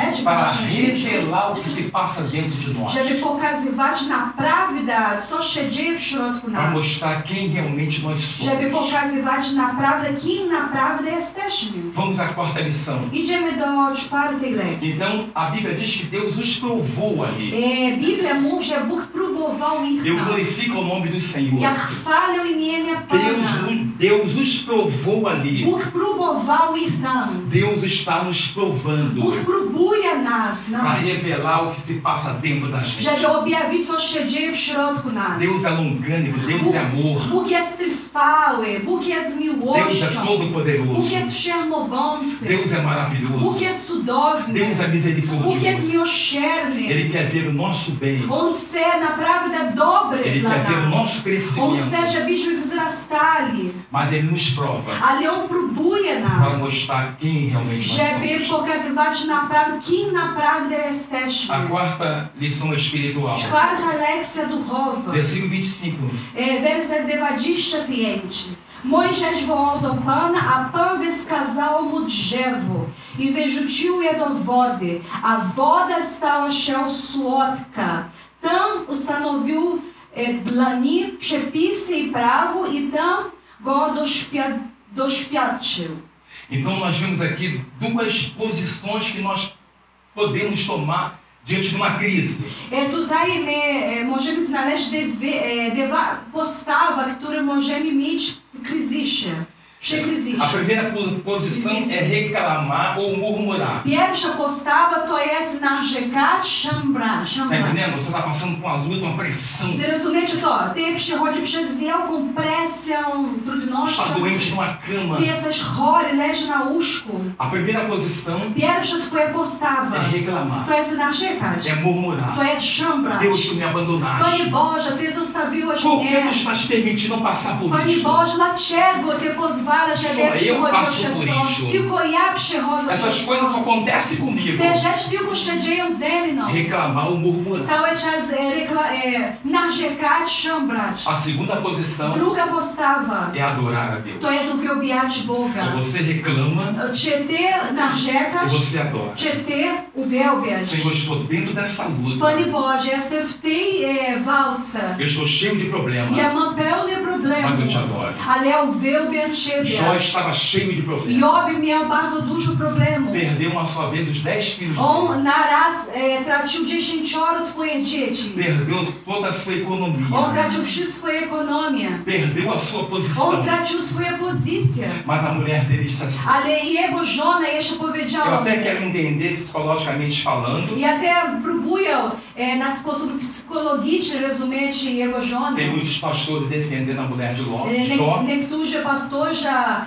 tragedii para w naszym życiu, revelar o que se passa dentro de nós, żeby pokazywać naprawdę, co się dzieje w środku para nas. mostrar quem realmente nós Żeby somos. pokazywać naprawdę, kim naprawdę jesteśmy. Vamos à quarta lição. Idziemy do czwartej lekcji. Então, a Bíblia diz que Deus os provou ali. E, Biblia mówi, że Bóg próbował ich Eu tam. glorifico o nome do Senhor. Ja chwalę imienia Pana. Deus, Deus os provou ali. Bóg próbował ich tam. Deus está nos provando Bóg próbuje nas, para não? revelar o que se passa dentro da gente. Żeby objawić, co się dzieje w środku nas. Deus é longânimo, Deus Bóg, é amor, Bóg jest trwały, Bóg jest Deus é miłością. todo Bóg poderoso, jest wszechmogący. Deus é Bóg maravilhoso, jest cudowny. Deus é Bóg jest misericordioso. miłosierny. Ele quer ver o nosso bem, On chce naprawdę dobry Ele dla quer ver o nas. nosso On crescimento, chce, żebyśmy wzrastali. mas Ele nos prova Ale On próbuje para nas. mostrar quem realmente nós Żeby somos. pokazywać naprawdę, kim naprawdę jesteśmy. A quarta lição espiritual, Czwarta lekcja duchowa. versículo vinte e cinco. É, werset dwadzieścia pięć. Mojżesz wołał do Pana, a Pan wskazał mu drzewo i wyrzucił je do wody, a woda stała się słodka. Tam ustanowił e, dla nich przepisy i prawo i tam go doświad doświadczył. Então nós vemos aqui duas posições que nós podemos tomar diante de uma crise. E tutaj my e, możemy znaleźć dwie, e, dwa postawy, które możemy mieć w kryzysie. Przy kryzysie. A primeira po- posição é reclamar ou murmurar. Pierwsza postawa to jest narzekać, szambra, Tá szambra. entendendo? Você está passando por uma luta, uma pressão. Zrozumiecie to? Ty przechodzi przez wielką presję, trudnością. Está doente numa cama. Ty jesteś chory, leży na łóżku. A primeira posição Pierwsza twoja postawa é reclamar, to jest narzekać. é murmurar. To jest szambrać. Deus, tu me abandonaste. Panie Boże, Ty zostawiłeś Por que mnie. nos estás permitindo passar por Panie isso? Boże, dlaczego Ty pozwalasz, żeby Só ja eu przechodził passo przez por to? isso. Tylko ja przechodzę Essas przez coisas só to. acontecem comigo. Te rzeczy tylko się dzieją ze mną. Reclamar ou murmurar. Cały czas e, rekla, e, narzekać, szambrać. A segunda posição Druga postawa é adorar a Deus. to jest uwielbiać Boga. Você reclama Czy Ty e narzekasz, você adora. czy Ty uwielbiasz? Senhor, eu estou dentro dessa luta. Panie Boże, jestem w tej e, walce. Eu estou cheio de problemas. Ja mam pełne problemy, Mas eu te adoro. ale ja uwielbiam Ciebie. Jó estava cheio de problemas. Job miał bardzo dużo problemów. Perdeu uma só vez os dez filhos dele. On naraz e, tracił dziesięcioro swoich dzieci. Perdeu toda a sua economia. On tracił wszystko swoją ekonomię. Perdeu a sua On posição. tracił swoją pozycję. Mas a mulher dele disse assim. Ale jego żona jeszcze Eu powiedziała, até quero entender psicologicamente falando. i até próbuję e, na sposób psychologiczny rozumieć jego żonę. Tem muitos pastores defendendo a mulher de Ló. E, Jó, nie, niektórzy pastorzy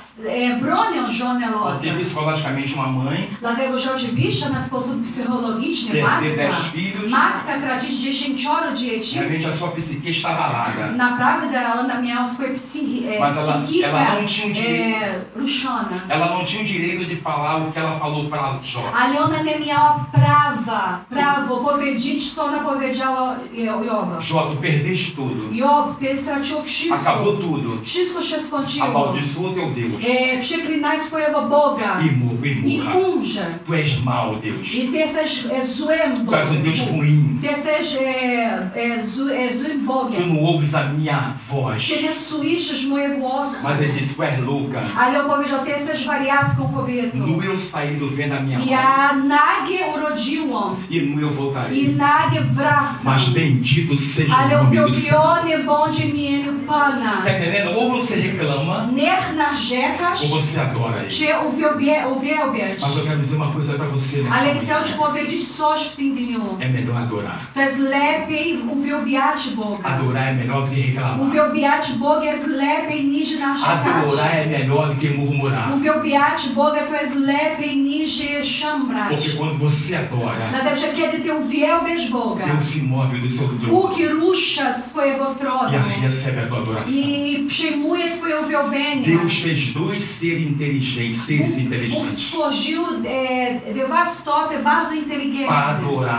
e, bronią żonę Lota. porque psicologicamente uma mãe Dlatego, że oczywiście na sposób psychologiczny perder matka, dez filhos, matka tracić dziesięcioro dzieci, realmente a sua psique estava larga. naprawdę ona miała swoją psychi, e, Mas ela- psychikę ela não tinha o direito. e, ruszona. Ela não tinha o direito de falar o que ela falou para Jó. Ale ona nie miała prawa, prawo powiedzieć, co ona powiedziała Joba. Jó, tu perdeste tudo. Job, ty stracił wszystko. Acabou tudo. Wszystko się skończyło. Amaldiçoa teu Deus. E, przeklinaj swojego Boga E morra, e i morra. umrze. Tu és mau, Deus. I ty jesteś e, złym Tu és um Deus Bogiem. ruim. Ty jesteś e, e, zły, e, złym Tu Bogiem. não ouves a minha voz. Ty nie słyszysz mojego głosu. Mas ele disse, tu és louca. Ale on powiedział, ty jesteś wariatką kobietą. Nu eu saí do ventre da minha mãe. Ja nagie urodziłam E nu eu i voltarei. nagie wracam. Mas bendito seja Ale o nome do Senhor. uwielbiony bądź imieniu Pana. Tá entendendo? Ou você reclama, Niech narzekasz, ou você adora ele. czy uwielbie, uwielbiasz. Mas eu quero dizer uma coisa para você, né? Ale chcę ci powiedzieć coś w tym dniu. É melhor adorar. To jest lepiej uwielbiać Boga. Adorar é melhor do que reclamar. Uwielbiać Boga jest lepiej niż narzekać. Adorar é melhor do que murmurar. Uwielbiać Boga to jest lepiej niż szamrać. Porque quando você adora, Dlatego, że kiedy ty uwielbiasz Boga, Deus se move do seu trono Bóg rusza z swojego e tronu recebe a tua adoração. i przyjmuje twoje uwielbienie. Deus fez dois seres inteligentes, seres Bóg inteligentes, stworzył e, dwa istoty bardzo para inteligentne, adorá-lo.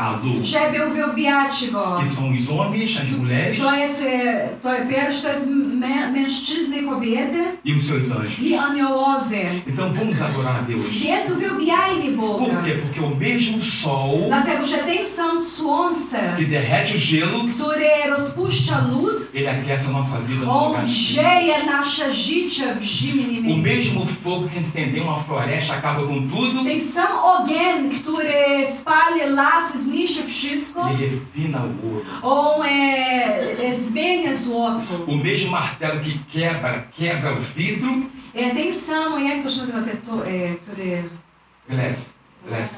żeby uwielbiać Go. que são os homens, as mulheres To jest, e, to pierwsze to jest mę- mężczyzny i kobiety e os seus anjos. i aniołowie. Então vamos adorar a Deus. Więc uwielbiajmy Por Boga. quê? Porque o mesmo sol Dlatego, że ten sam słońce, que derrete o gelo, które rozpuszcza lód, ele aquece a nossa vida no on lugar de frio. grzeje nasze życie w zimnym O miejscu. mesmo fogo que incendeu uma floresta acaba com tudo, Ten sam ogień, który spali las, zniszczy wszystko, ele refina o ouro. on e, e, zmienia złoto. O mesmo martelo que quebra, quebra o vidro, E, ten sam, jak to się nazywa, te, to, e, który... glass, glass,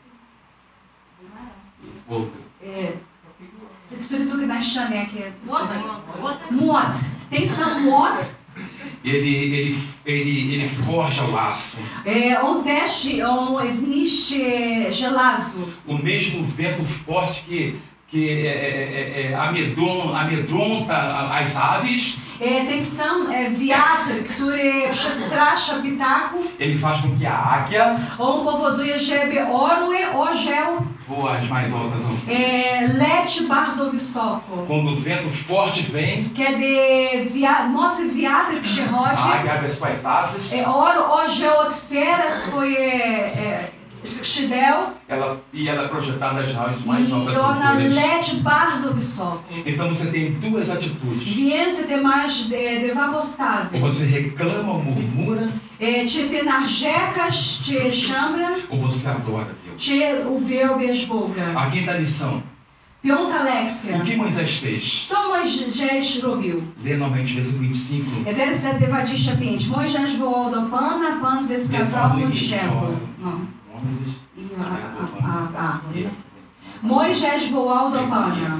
outro. E, który tu na ścianie, jakie... Młot. Młot. Ten sam młot, Ele, ele, ele, ele forja o aço. e, on też on zniszczy żelazo. O mesmo vento forte que, que é, é, é, amedron, amedronta as aves, E, ten sam e, wiatr, który przestrasza ptaków, ele faz com que a águia on powoduje, żeby orły, orzeł, voa as mais altas alturas. e, leci bardzo wysoko. Quando o vento forte vem, Kiedy wia- mocny wiatr a przychodzi, águia abre as suas asas, e, or, orzeł otwiera swoje e, skrzydeł ela, e ela é projetada às mais mais altas i ona alturas. leci bardzo wysoko. Então você tem duas atitudes. Więc ty masz e, dwa Ou postawy. você reclama ou murmura, E, czy ty narzekasz, czy szambra, ou você adora Deus. czy uwielbiasz Boga. A quinta lição. Piąta lekcja. O que Moisés fez? Co Mojżesz robił? Lê novamente versículo vinte e cinco. É werset dwadzieścia pięć. Mojżesz wołał do Pana, Pan wskazał mu drzewo. No. Moisés. I a, a, a, a. Mojżesz wołał do Pana.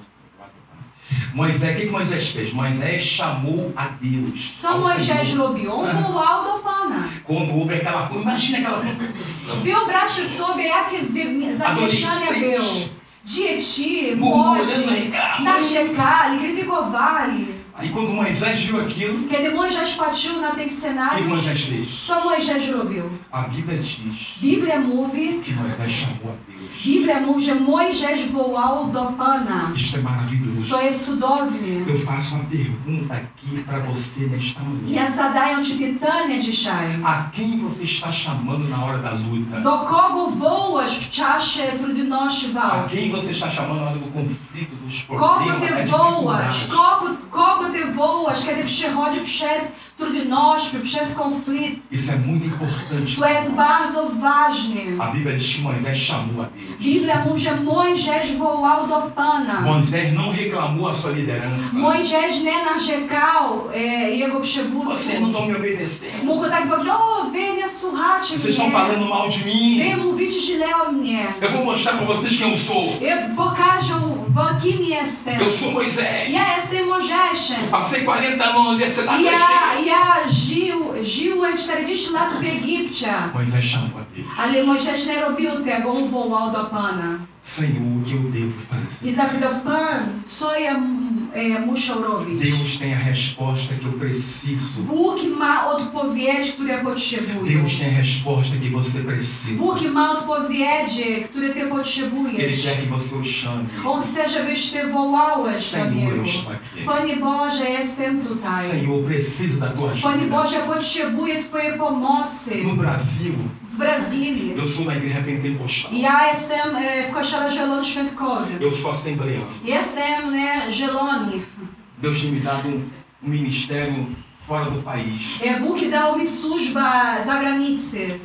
Moisés, o que que Moisés fez? Moisés chamou a Deus. Co ao Mojżesz Senhor. robił? On wołał do Pana. Quando houve aquela coisa, imagina aquela confusão. Wyobraźcie sobie, jakie wy- zamieszania Adolescentes. było. Dzieci, Murmurando, młodzi, reclamando. narzekali, krytykowali. Aí quando Moisés viu aquilo, Kiedy Mojżesz patrzył na ten o que que scenariusz, Moisés fez? co Mojżesz robił? A Bíblia diz Biblia mówi, que Moisés chamou a Deus. Biblia mówi, że Mojżesz wołał do Pana. Isto é maravilhoso. To jest cudownie. Eu faço uma pergunta aqui para você nesta manhã. Ja zadaję Ci pytanie dzisiaj. A quem você está chamando na hora da luta? Do kogo wołasz w czasie trudności A walki? quem você está chamando na hora do conflito, dos Kogo problemas, Ty das wołasz? dificuldades? Kogo, kogo Ty wołasz, kiedy przychodzi przez trudności, przez konflikt? Isso é muito importante. To jest bardzo ważne. A Bíblia diz que Moisés chamou a Deus. Biblia mówi, że Mojżesz wołał do Pana. Moisés não reclamou a sua liderança. Mojżesz nie narzekał e, jego przywódcą. Vocês não estão me obedecendo. Mógł tak powiedzieć, o wy nie słuchacie Vocês estão mnie. falando mal de mim. Wy mówicie źle o mnie. Eu vou mostrar para vocês quem eu sou. Ja pokażę wam, kim jestem. Eu sou Moisés. Ja jestem Mojżeszem. Passei quarenta anos na universidade. Ja, cheguei. ja żył, żyłem czterdzieści lat w Egipcie. Moisés chamou a Deus. Ale Mojżesz nie robił tego, on wołał do Pana. Senhor, o que eu devo fazer? I zapytał, Pan, co ja e, muszę robić? Deus tem a resposta que eu preciso. Bóg ma odpowiedź, które potrzebuję. Deus tem a resposta que você precisa. Bóg ma odpowiedzi, które Ty Ele potrzebujesz. quer que você o chame. On chce, żebyś Ty wołałeś do Senhor, eu Niego. estou aqui. Panie Boże, jestem tutaj. Senhor, preciso da tua Panie ajuda. Boże, potrzebuję Twojej pomocy. No Brasil, W Brazylii. eu sou na igreja pentecostal. Ja jestem e, w kościele zielonoświątkowym. Eu sou assembleano. Jestem ne, zieloni. Deus tem me dado um, um ministério fora do país. E, Bóg dał mi służbę za granicy.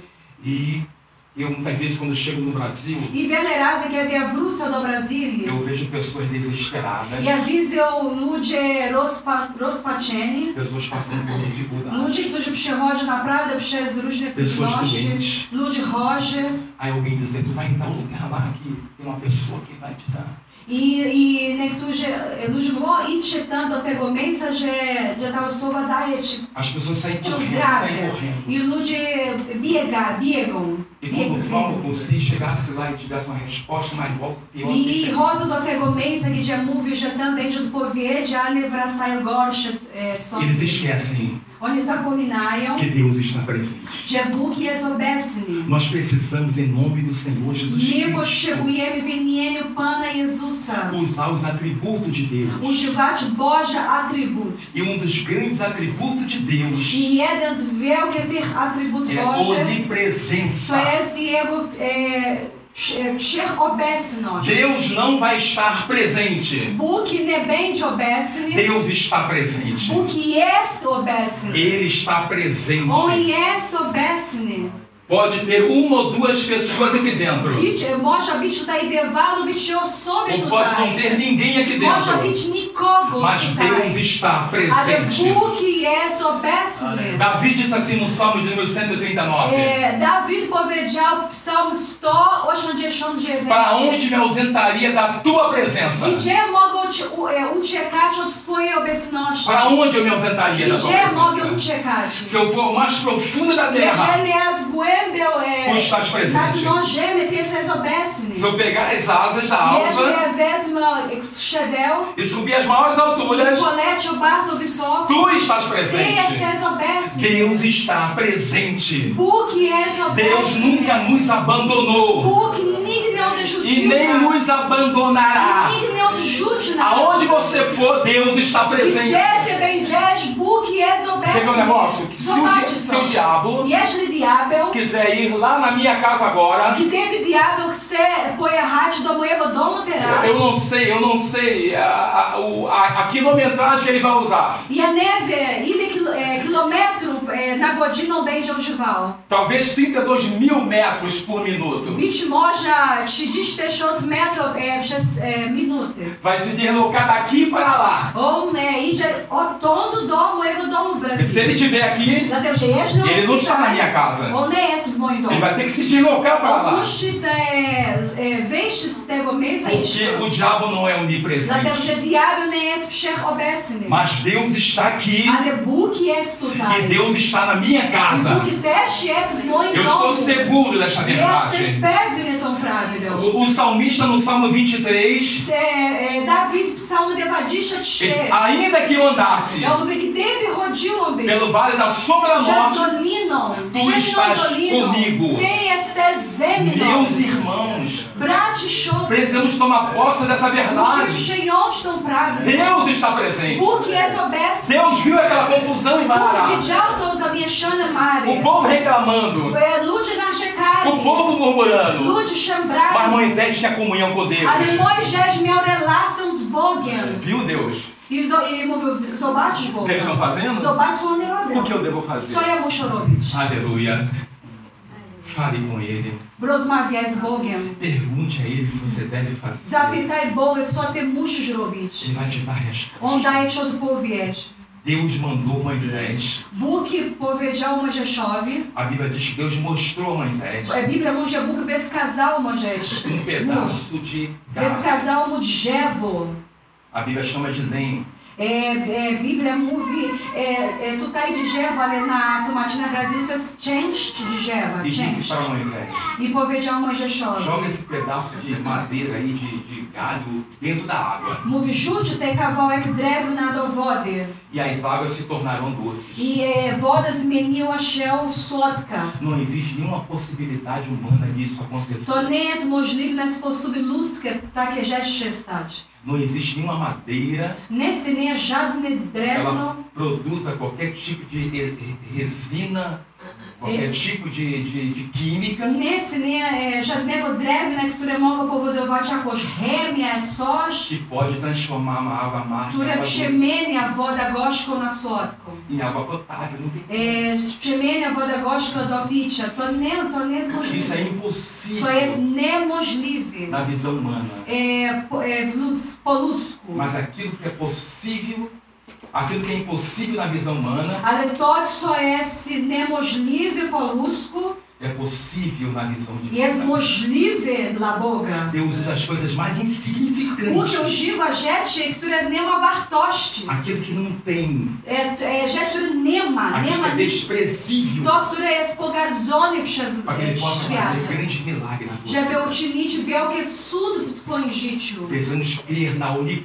E eu, muitas vezes, quando eu chego no Brasil, I wiele razy, kiedy ja wrócę do Brazylii, eu vejo pessoas desesperadas, ja widzę ludzie rozpa rozpaczeni, pessoas passando por dificuldades. ludzi, którzy przechodzą naprawdę przez różne Pessoas trudności, doentes. ludzie chorzy. Aí alguém dizer, tu vai em tal lugar lá que tem uma pessoa que vai te dar. I, i niektórzy ludzie mówią, o, idźcie tam do tego miejsca, że, że ta osoba daje ci, As pessoas saem ci correndo, saem zdrowie. correndo. I ludzie biega, biegą. E quando biegą. falam com si, chegasse lá e tivesse uma resposta, mas volta pior. I, que I chegou. chodzą do tego miejsca, gdzie mówi, że tam będzie odpowiedź, ale wracają gorsze e, są. Eles esquecem Oni zapominają, que Deus está presente. że Bóg jest obecny. Nós precisamos, em nome do Senhor Jesus My Cristo, potrzebujemy w imieniu Pana Jezusa. usar os atributos de Deus. Używać Boże atrybuty. E um dos grandes atributos de Deus I jeden z wielkich tych atrybutów é Bożych to onipresença. jest Jego e, wsz- wszechobecność. Deus não vai estar presente. Bóg nie będzie obecny. Deus está presente. Bóg jest obecny. Ele está presente. On jest obecny. Pode ter uma ou duas pessoas aqui dentro. Być, może być tutaj dwa lub trzy osoby Ou pode não tutaj. ter ninguém aqui Może dentro. być nikogo Mas Deus tutaj. está Ale presente. Bóg jest obecny. Davi disse assim no Salmo de número cento e trinta e nove: É, David powiedział w Psalm sto osiemdziesiąt dziewięć. Para onde me ausentaria da tua presença? Gdzie mogę ci- u- e, uciekać od Twojej obecności? Para onde eu me ausentaria da tua Gdzie mogę presença? uciekać? Se eu for ao mais profundo da terra, Jeżeli ja zgłębię Tu e, estás presente. na dno ziemi, Ty jesteś obecny. se eu pegar as asas da Jeżeli alva ja wezmę skrzydeł e subir as maiores i alturas, polecił bardzo wysoko, tu estás Ty presente. jesteś obecny. Deus está presente. Bóg jest Deus obecny. nunca nos abandonou Bóg nigdy nie odrzucił e nem nas. nos abandonará. Nigdy nie odrzuci nas. Aonde você for, Deus está presente. Gdzie Ty będziesz, Bóg jest Quer ver um obecny. negócio? Que se o, Zobaczy di- se o sobie. diabo Jeżeli diabeł, quiser ir lá na minha casa agora, gdyby diabeł chce pojechać do mojego domu teraz, eu não sei, eu não sei a, a, o- a, a quilometragem que ele vai usar. ja nie wiem, ile kil, e, kilometrów e, na godzinę będzie używał. Talvez trinta e dois mil metros por minuto. Być może trzydzieści tysięcy metrów e, przez e, minuty. Vai se deslocar daqui para lá. On e, idzie odtąd do mojego domu w E se Brazyli. ele estiver aqui, Dlatego, że jeśli on ele não jest está na minha tutaj, casa. on nie jest w moim Ele domu. vai ter que se deslocar para On lá. musi te, e, wyjść z tego miejsca i iść. Porque o diabo não é Dlatego, onipresente. że diabeł nie jest wszechobecny. Mas Deus está aqui Ale Bóg jest e tutaj. Deus está na minha casa. Bóg też jest w moim Eu domu. estou seguro desta Jestem verdade. pewny tą prawdą. O, o salmista no Salmo vinte e três, E, e, Dawid w Psalmie dwadzieścia trzy. ele, ainda que eu andasse Ja mówię, gdyby chodziło by pelo vale da sombra da przez morte, doliną, Tu ciemną estás doliną, comigo. Ty jesteś ze mną. meus irmãos, Braci i siostry, precisamos tomar posse dessa musimy verdade. przyjąć tą prawdę. Deus está presente. Bóg jest obecny. Deus viu aquela confusão em Bóg Mará. widział to zamieszanie O Marii. povo reclamando, E, Ludzie narzekali, o povo murmurando. ludzie Mas szemrali, Moisés tinha comunhão com Deus. ale Mojżesz miał relację z Bogiem. Viu Deus? I, zo, i mówił, zobacz O que Boga. eles estão fazendo? Zobacz, co oni O robią. que eu devo Co fazer? ja muszę robić? Aleluia. Fale com Ele. Rozmawiaj z Bogiem. Pergunte a Ele o que você deve fazer. Zapytaj Boga, co ty musisz robić. Ele vai te dar resposta. On daje ci odpowiedź. Deus mandou Moisés. Bóg powiedział Mojżeszowi, A Bíblia diz que Deus mostrou a Moisés a Bíblia mówi, że Bóg wskazał Mojżesz. um pedaço de gado. Wskazał mu drzewo. A Bíblia chama de lenho. É, é, Bíblia mówi, é, é, tutaj drzewo, ale na tłumaczeniu na Brazylu to jest część drzewa, E disse część. para Moisés: I powiedział Mojżeszowi, joga esse pedaço de madeira aí, de, de galho, dentro da água. mówi, rzuć ten kawałek drewna do wody. E as águas se tornarão doces. I e, woda zmieniła się w słodka. Não existe nenhuma possibilidade humana disso acontecer. To nie jest możliwe na sposób ludzki takie rzeczy się stać. Não existe nenhuma madeira Nie istnieje żadne que drewno, ela produza qualquer tipo de re- re- resina, qualquer tipo de, de, de química nie istnieje e, żadnego drewna, które mogą powodować jakąś chemię, coś, que pode transformar uma água amarga em które água doce, przemienia wodę gorzką na słodką. em água potável. Não tem E, przemienia wodę gorzką do picia. To nie, to nie jest Isso możliwe. é To impossível jest niemożliwe na visão humana. e, po, e, w ludz, po ludzku. Mas aquilo que é possível, aquilo que é impossível na visão humana, Ale to, co jest niemożliwe po ludzku, é possível na visão de jest Deus. możliwe dla Boga. Deus usa as coisas mais Bóg insignificantes, używa rzeczy, które nie ma wartości. aquilo que não tem, E, e, rzeczy, które nie ma, nie aquilo ma que é nic. desprezível, To, które jest pogardzone przez para que Ele e, possa świat. fazer grandes milagres na tua Żeby vida. uczynić wielkie cud w Twoim życiu. Precisamos crer na onipotência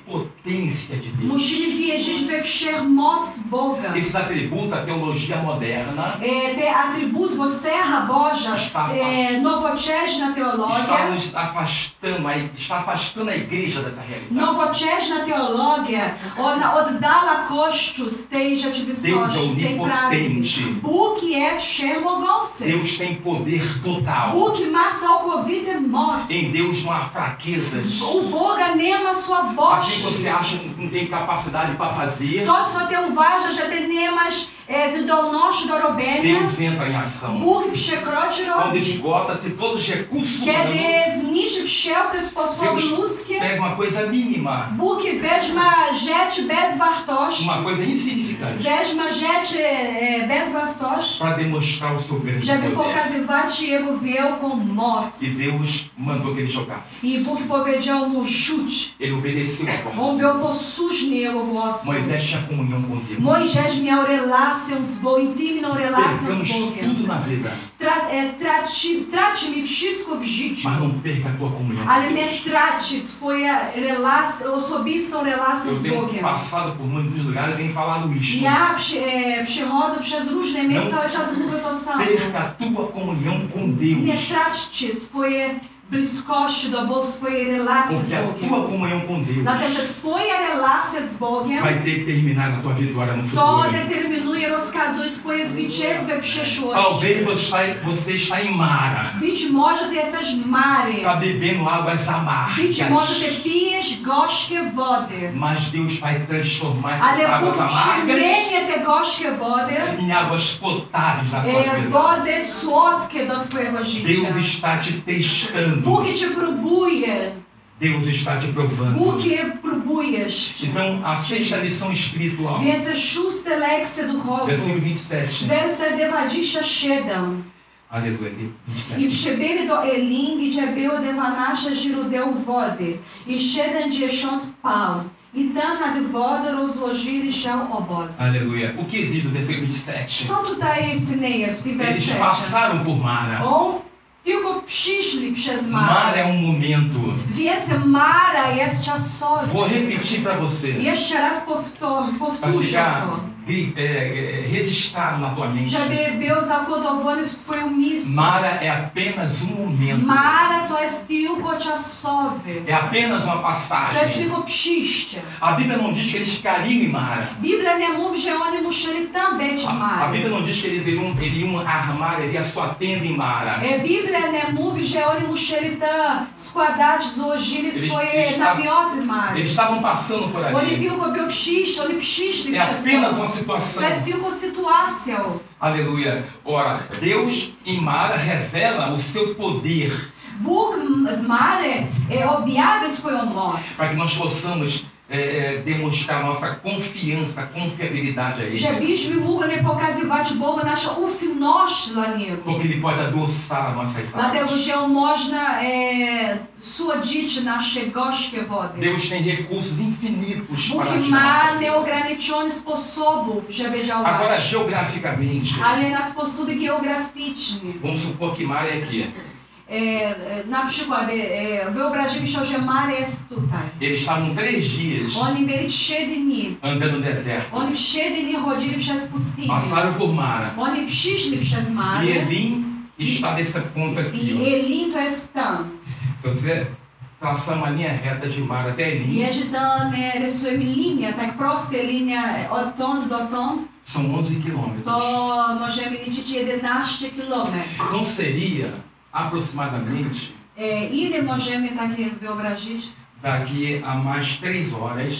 potência de Deus. Musimy wierzyć we wszechmoc Boga. Esses atributos, a teologia moderna, É, ter atributo, você serra boja, Está é, nowoczesna está teologia, nos afastando, a- está afastando a igreja dessa realidade. nowoczesna teologia, ona oddala Kościół z tej rzeczywistości, z tej prawdy. onipotente. Bóg jest wszechmogący. Deus tem poder total. Bóg ma całkowitą moc. Em Deus não há fraquezas. U Boga nema Aquilo słabości. que você acha que não tem capacidade para fazer, To, co ty uważasz, że ty nie masz e, zdolności do robienia, Deus entra em ação. Bóg przekroczy Quando robi. esgota-se todos os recursos humanos, Kiedy zniży wszelkie sposoby Deus ludzkie, pega uma coisa mínima, Bóg weźmie rzeczy bez wartości, uma coisa insignificante, weźmie rzeczy e, bez wartości, para demonstrar o seu grande żeby poder. pokazywać Jego wielką moc. E Deus mandou que ele jogasse. I Bóg powiedział mu rzuć. Ele obedeceu a On voz. był posłuszny Jego głosu. Moisés tinha comunhão com Deus. Moisés miał relację z Bogiem, intymną relację z Percamos Bogiem. tudo na vida, Tra, e, traci, tracimy wszystko w życiu, mas não perca a tua comunhão ale com nie Deus. traci twoja relację, osobistą relację Eu z tenho Bogiem. passado por muitos lugares e tenho falado isto. Ja przy, e, przechodzę przez różne miejsca, ale czasem mówię to samo. Perca a tua comunhão com Nie Deus. traćcie twoje bliskości do Boga, swojej relacji z Porque a Bogiem. tua comunhão com Deus Dlatego, że twoja relacja z Bogiem vai determinar a tua vitória no to futuro. determinuje, rozkazuje twoje zwycięstwo w przyszłości. Talvez você está, você está em Mara, Być może ty jesteś Mary. está bebendo águas Być może ty amargas, pijesz gorzkie wody. mas Deus vai transformar essas Ale águas Bóg amargas przemienia te gorzkie wody em águas potáveis na tua e vida. wody słodkie do twojego życia. Deus está te testando. Bóg cię próbuje. Deus está te provando. Bóg je próbujesz. Então, a sexta lição espiritual, Więc szóste lekcje duchowe. versículo vinte e sete. Werset dwadzieścia siedem. Aleluia. І vinte e sete. прибили до Елінги, де було деванаша жирудел води, і сімдесят пал. І там над воду розложили ще обоз. Aleluia. O que existe no versículo vinte e sete? Що тут існує в тій Eles версеті? passaram por Mara. Он тільки пішли через Mara Мара. é um momento. Весь Мара є часовий. Vou repetir para você, Я ще раз повтор, para повторю ficar то. gri- é, é, registrado na tua mente. Щоб був закодований в твою місію. Mara é apenas um momento. Мара то є тільки часовий. É apenas uma То є passagem. тільки пшище. A Bíblia não diz que eles ficariam em Mara. Біблія не мов, що вони мусили там бути A, a Мара. Bíblia não diz que eles iriam, iriam armar ali a sua tenda em Mara. Е, Біблія не мов, що вони мусили там складати, зложили Eles- свої eles наміти Eles Мари. estavam passando por Вони ali. тільки були пшище, вони пшишли É через apenas uma це. situação. Це тільки ситуація. Aleluia. Ora, Deus em Mara revela o seu poder Бог в Мари е, об'явив свою моць. para que nós possamos é, é, demonstrar nossa confiança, confiabilidade a Že Ele. біж ми могли показувати Богу нашу уфільність на нього. Porque Ele pode adoçar nossas Dlatego, águas. że можна е, судити наші gorzkie води. Deus tem recursos infinitos Бог para agir na nossa ma vida. неограничені способів, щоб Agora, działać. geograficamente, Ale na sposoby geograficzne. vamos supor que Mara é aqui. E, e, na przykład, e, wyobrazimy sobie, że Mara jest tutaj. Eles estavam três dias Oni byli trzy dni. andando no deserto. Oni trzy dni chodzili przez pustynię. Passaram por Mara. Oni przyszli przez E Marę. Elim está nesse ponto aqui. I Ó. Elim to jest tam. Se você traçar uma linha reta de Mara até Elim, Jeśli tam e, rysujemy linię, tak prosta linia odtąd dotąd, são onze quilômetros. to możemy liczyć jedenaście kilometrów. Então seria aproximadamente E, ile możemy takie wyobrazić? daqui a mais três horas,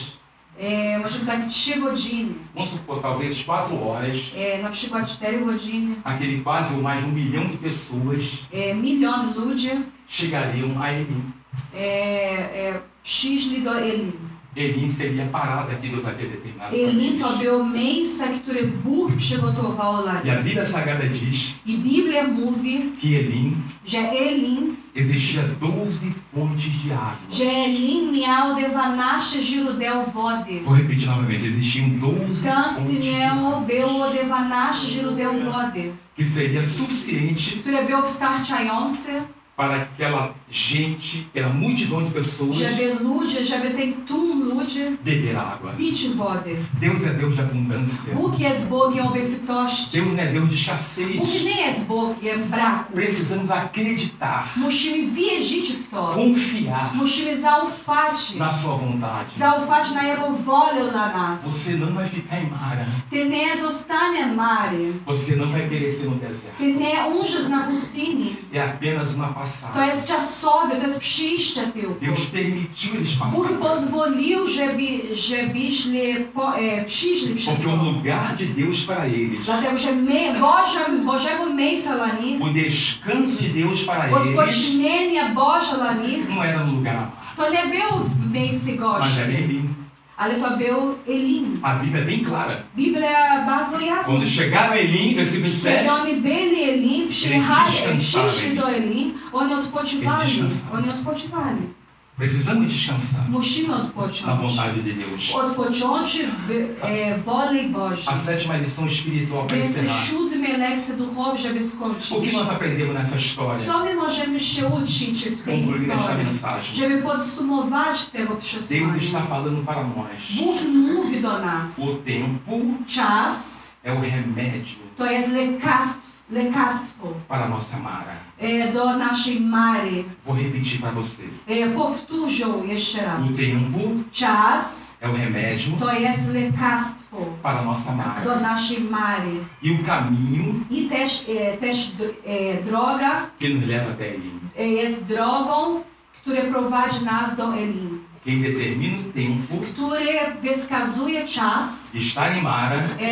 E, możemy tak trzy godziny. vamos supor talvez quatro horas, E, na przykład cztery godziny. aquele quase ou mais um milhão de pessoas E, milion ludzi chegariam a Elim. e, e, przyszli do Elim. Elim seria a parada que Deus havia determinado. para Elim to eles. było miejsce, które Bóg przygotował dla E a nich. Bíblia Sagrada diz I Biblia mówi, que Elim że Elim, existia doze fontes de água. że Elim miał dwanaście źródeł wody. Vou repetir novamente, existiam doze Tam fontes de istniało, água, było dwanaście źródeł wody, que seria suficiente które było wystarczające, para aquela gente, aquela multidão de pessoas, żeby ludzie, żeby ten tłum ludzi beber água. pić wody. Deus é Deus de abundância. Bóg jest Bogiem obfitości. Deus não é Deus de Bóg escassez. nie jest Bogiem braku. Precisamos acreditar, Musimy wierzyć w to. confiar Musimy zaufać. na sua vontade. Zaufać na Jego wolę dla nas. Você não vai ficar em Mara. Ty nie zostanie Mary. Você não vai perecer no deserto. Ty nie umrzesz na pustyni. É apenas uma To passagem. jest czasowe, to jest przyjście tylko. Deus permitiu eles Bóg passarem. pozwolił, żeby, żebyśmy po, e, przyszli przez Porque o to. lugar de Deus para eles, Dlatego, że my, Boże, Bożego miejsca dla nich, o descanso de Deus para eles, odpocznienia Boże dla nich, não era no lugar amargo, to nie było w miejscu mas gości, era em Elim. ale to był Elim. A Bíblia é bem clara. Biblia bardzo jasna. Quando chegaram a Elim, versículo vinte e sete, Kiedy oni byli Elim, przyjechali, Eles descansaram. przyszli do Elim, oni odpoczywali. Eles descansaram. Oni odpoczywali. precisamos descansar Musimy na odpocząć. vontade de Deus. Odpocząć w e, woli Bożej. A sétima lição espiritual para Więc encerrar. siódme lekcje duchowe, żeby O que skończyć. nós aprendemos nessa história? Co my możemy się uczyć w tej Concluir esta historii? mensagem. Żeby podsumować tego Deus przesłania. está falando para nós. Bóg mówi do nas. O tempo Czas é o remédio to jest lekarstwo, lekarstwo para a nossa Mara. e, do naszej Mary. Vou repetir para você. E, powtórzę jeszcze O raz. tempo Czas é o remédio to jest lekarstwo para a nossa Mara. do naszej Mary. E o caminho I też, e, też e, droga que nos leva até Elim. e, jest drogą, która prowadzi nas do Elim. Quem determina o tempo, Który wskazuje czas, estar em Mara, e,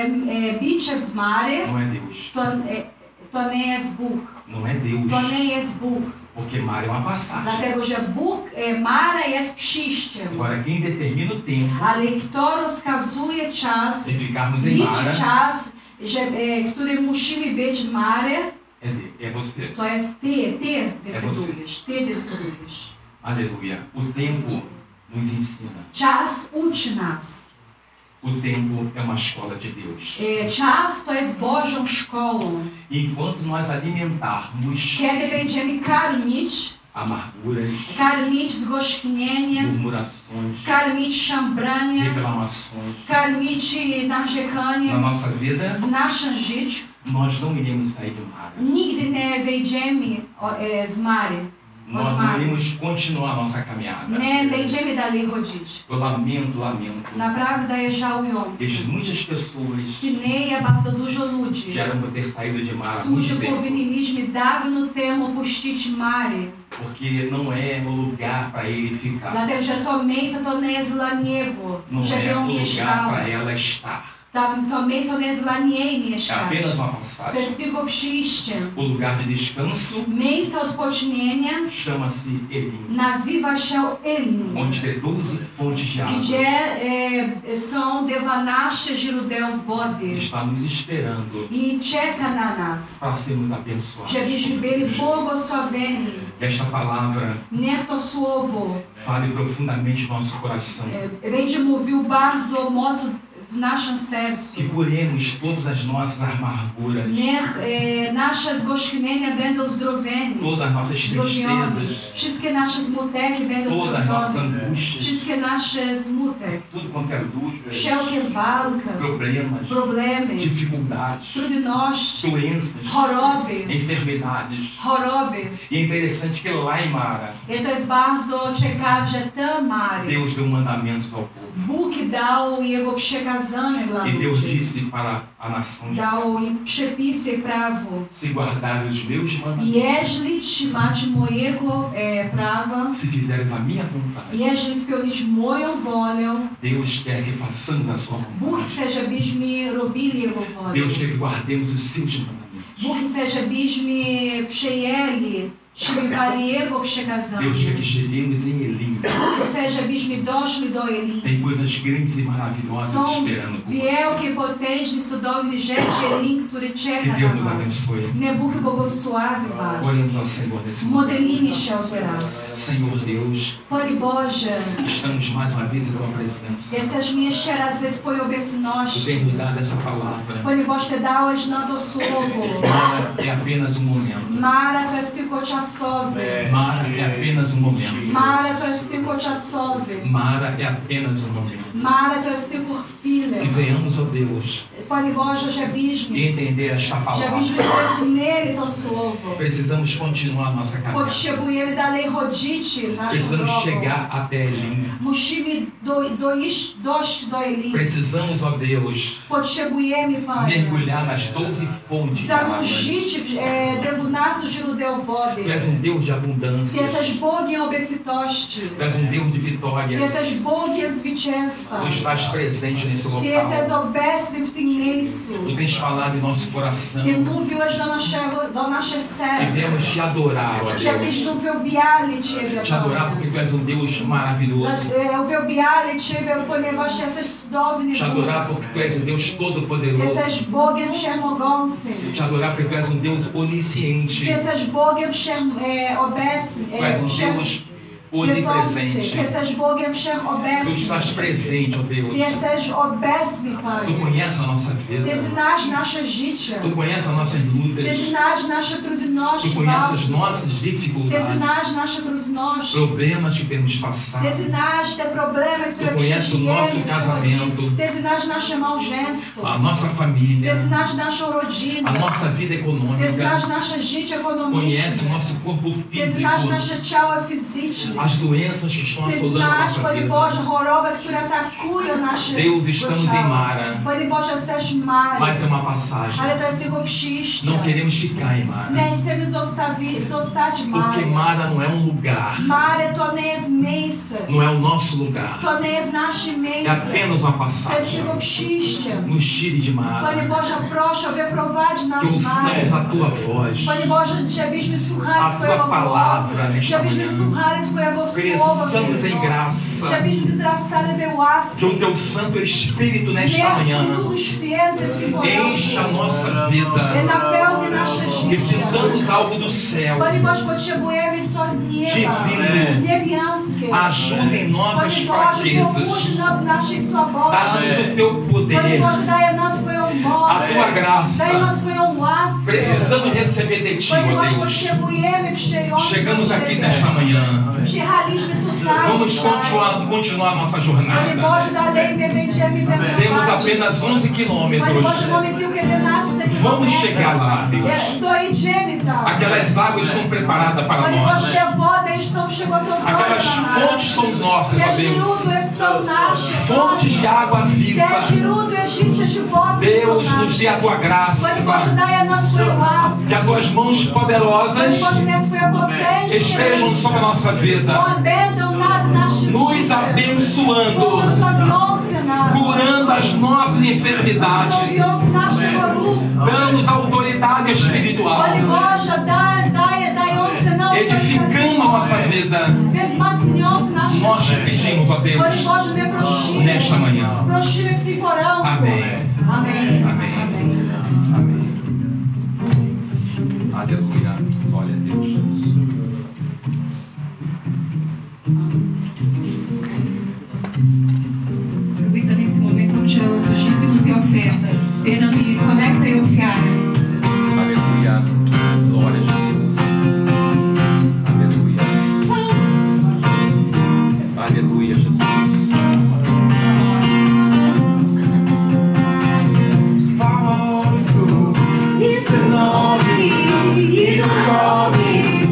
e, bicie w Mary, não é Deus. to, e, to nie jest Bóg. Não é Deus. To nie jest Bóg. Porque Mara é uma passagem. Dlatego, że Bóg, e, Mara jest przyjściem. Agora, quem determina o tempo Ale kto rozkazuje czas, de ficarmos em liczy Mara czas, że, e, który musimy być w Mary, é, de, é você. to jest Ty, Ty decydujesz, Ty decydujesz. Aleluia. O tempo nos ensina. Czas uczy nas. O tempo é uma escola de Deus. E, czas to jest Bożą szkołą. E enquanto nós alimentarmos Kiedy będziemy karmić, amarguras, karmić zgorzknienie, murmurações, karmić szambranie, reclamações karmić narzekanie na nossa vida, w naszym życiu, nós não iremos sair de Mara. nigdy nie wyjdziemy o, e, z Mary. Nós não iremos continuar a nossa caminhada. Nie będziemy dalej chodzić. Eu lamento, lamento. Naprawdę jest żałujące. Existem muitas pessoas Istnieje bardzo dużo ludzi, que eram para ter saído de Mara há którzy muito tempo. powinniśmy dawno temu opuścić Mary. Porque não é o lugar para ele ficar. Dlatego, że to miejsce to nie jest dla niego, Não żeby é o on lugar mieszkał. para ela estar. Tam, to miejsce nie jest dla niej É mieszkać. apenas uma To passagem. jest tylko przyjście. O lugar de descanso Miejsce odpocznienia chama-se Elim, nazywa się Elim, onde tem doze fontes de água. gdzie e, są dwanaście źródeł wody Está nos esperando i czeka na nas, para sermos abençoados. żebyśmy byli błogosławieni. Esta palavra Niech to słowo fale profundamente no nosso coração. e, będzie mówił bardzo mocno w naszym sercu. Que curemos todas as nossas amarguras, Niech e, nasze zgorzknienia będą zdrowieni, todas as nossas zdrowione. tristezas, Wszystkie nasze smuteki będą todas as nossas zdrowione. angústias, Wszystkie nasze smutek, tudo quanto é dúvida, wszelkie walka, problemas, problemy, dificuldades, trudności, doenças, choroby, enfermidades. choroby. E é interessante que lá em Mara, I to jest bardzo ciekawe, że tam Mary, Deus deu mandamentos ao povo. Bóg dał jego przekazane dla E Deus ludzi. disse para a nação de Dał im przepisy, prawo. se guardares os meus mandamentos, Jeśli trzymać mojego e, prawa, se fizeres a minha vontade, jeśli spełnić moją wolę, Deus quer que façamos a sua Bóg vontade. chce, żebyśmy robili Jego wolę. Deus quer que guardemos os seus mandamentos. Bóg chce, żebyśmy przyjęli, trzymali Jego Deus quer przekazania. que cheguemos em Elim. Elim. Seja byśmy doszli do Eli. Tem coisas grandes e maravilhosas Są esperando por você. wielkie, potężne, cudowne rzeczy, Eli, który Que czeka Deus na nos was. abençoe. Nie Bóg błogosławi was. Oremos ao Senhor nesse momento. Modelimy się teraz. Senhor Deus, Panie Boże, estamos mais uma vez em Tua presença. jesteśmy jeszcze raz w Twojej Tu obecności. tem nos dado essa palavra. Panie Boże, Ty dałeś nam to słowo. Mara é apenas um momento. Mara to jest tylko czasowy. Mara é apenas um momento. Mara to jest tylko czasowy. Mara é apenas um momento. Mara to jest tylko chwilę. Que venhamos, ó Deus, Panie Boże, żebyśmy, entender esta palavra. żebyśmy zrozumieli to słowo. Precisamos continuar nossa caminhada. Potrzebujemy dalej chodzić naszą Precisamos drogą. chegar até Elim. Musimy do, dojść, dojść do Eli. Precisamos, ó Deus, Potrzebujemy, Panie, mergulhar nas doze fontes de águas. zanurzyć w e, dewunastu źródeł Tu wody. és um Deus de Ty abundância. jesteś Bogiem obfitości. Tu és um Deus de Ty vitória. jesteś Bogiem zwycięstwa. Tu estás presente nesse Ty jesteś local. obecny w tym miejscu. Tu tens falado em nosso coração. Ty mówiłeś do naszego, do naszych E serc. viemos te adorar, ó Deus. Żebyśmy uwielbiali Ciebie, Te adorar Panie. porque Tu és um Deus maravilhoso. E, Uwielbiali Ciebie, ponieważ jesteś cudowny Te Bóg. adorar porque Tu és um Deus todo-poderoso. Jesteś Bogiem wszechmogącym. Te adorar porque Tu és um Deus Ty onisciente. jesteś Bogiem wszech, e, obecny. Tu és E, um wszech, Deus Ty onipresente. jesteś Bogiem Tu wszechobecny. estás presente, ó Ty Deus. jesteś obecny, Tu Panie. conheces a nossa Ty vida. znasz nasze życie. Tu conheces as nossas Ty lutas. znasz nasze trudności. Tu conheces as walki. nossas Ty dificuldades. znasz nasze trudności. Problemas que temos passado. Ty znasz te problemy, które Tu conheces o przeżyjemy, nosso casamento. przechodzimy. Ty znasz nasze małżeństwo. A nossa família. Ty znasz naszą rodzinę. A nossa vida Ty econômica. znasz nasze życie Conhece o ekonomiczne. nosso corpo Ty znasz físico. nasze ciało fizyczne. As doenças que estão Ty assolando a znasz, nossa Panie vida. Boże, choroby, które atakują nasze Deus, estamos em ciało. Mara. Panie Boże, jesteśmy Mary. Mas é uma passagem. Ale to jest jego przyjście. Não queremos ficar em Mara. Nie chcemy zostawi, zostać Porque Mary. Mara não é um lugar. Mary to nie jest miejsce. Não é o nosso lugar. To nie jest nasze É miejsce. apenas uma To jest passagem. jego przyjście. Nos tire de Panie Mara. Boże, proszę, wyprowadź nas Que z ouçamos a Mary. Tua voz. Panie Boże, żebyśmy A słuchali Tua Twojego palavra głosu. nesta Żebyśmy manhã. słuchali Twojego słowa. Cresçamos em Panie graça. Boże. Żebyśmy wzrastali we łasce. Que o Teu Santo Espírito nesta Niech manhã Duch Święty w tym encha a nossa vida. napełni nasze życie. Precisamos algo do céu. Panie Boże, potrzebujemy coś z nieba. Divino. Niebiańskie. Ajuda em nossas Panie Boże, fraquezas. pomóż nam w naszej słabości. Dá-nos o Teu Panie poder. Boże, daje nam Twoją moc. A Tua graça. Daje nam Twoją łaskę. Precisamos receber de Ti, Panie ó Boże, Deus. potrzebujemy przyjąć Chegamos od aqui Ciebie. nesta manhã. Przyjechaliśmy tutaj. Vamos dzisiaj. continuar, continuar a nossa Panie jornada. Boże, dalej nie będziemy Temos wędrować. apenas onze Panie quilômetros. Boże, mamy tylko jedenaście Vamos kilometrów. chegar lá, Deus. É, Dojedziemy tam. Aquelas águas estão preparadas para Panie nós. Boże, te wody są przygotowane Aquelas dla nas. fontes são nossas, ó Te Deus. źródła są nasze. Fontes de água viva. Te źródła życia żywotne Deus, są nos dê a nasze. Tua graça. Panie Boże, daje nam Twoją łaskę. Que as Tuas mãos Panie poderosas Boże, niech Twoja potężna estejam sobre a nossa vida, będą nad naszym nos życiem. abençoando, Błogosławiące nas. curando as nossas enfermidades, Błogosławiące nasze choroby. dando-nos autoridade Panie espiritual, Boże, daj, daj, dające nam edificando a nossa vida. wzmacniające nasze Nós te życie. pedimos, ó Deus, Panie Boże, my prosimy. nesta manhã. Prosimy w tej poranku. Amém. Amém. Amém. Amém. Aleluia. Glória a Deus. Aproveita nesse momento para tirar os seus dízimos e ofertas. Esperando em coleta e oferta. Aleluia. Glória a Jesus. Aleluia. Aleluia, Jesus. Falso, isso não me, e não corre.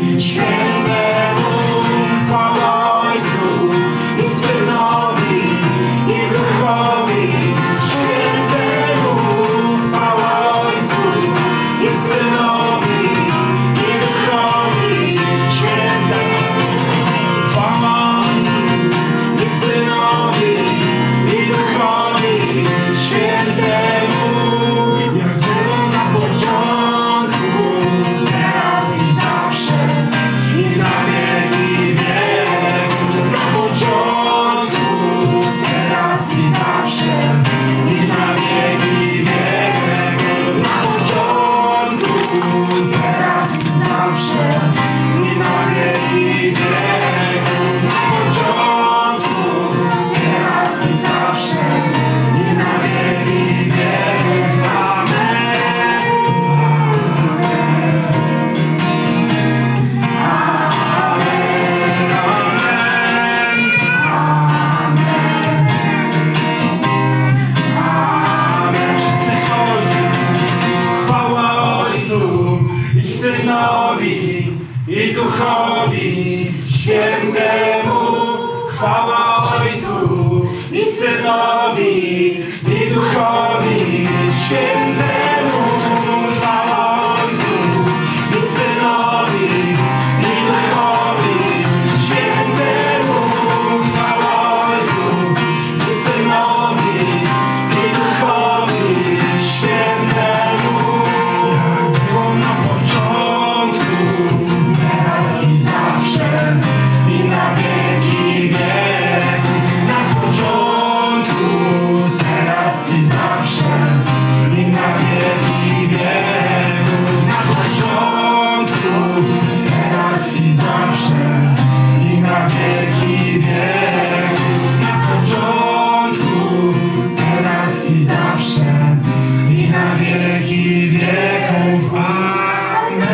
Ojcu i Synowi i Duchowi Świętemu. Chwała Ojcu i Synowi i Duchowi Świętemu. Chwała Ojcu i Synowi i Duchowi Świętemu. Jak było na początku, teraz i zawsze i na wieki wieków. Na początku, teraz i zawsze i na wieki wieków. Na początku, teraz i zawsze i na wieki wieków. Na początku, teraz i zawsze i na wieki wieków. Amen.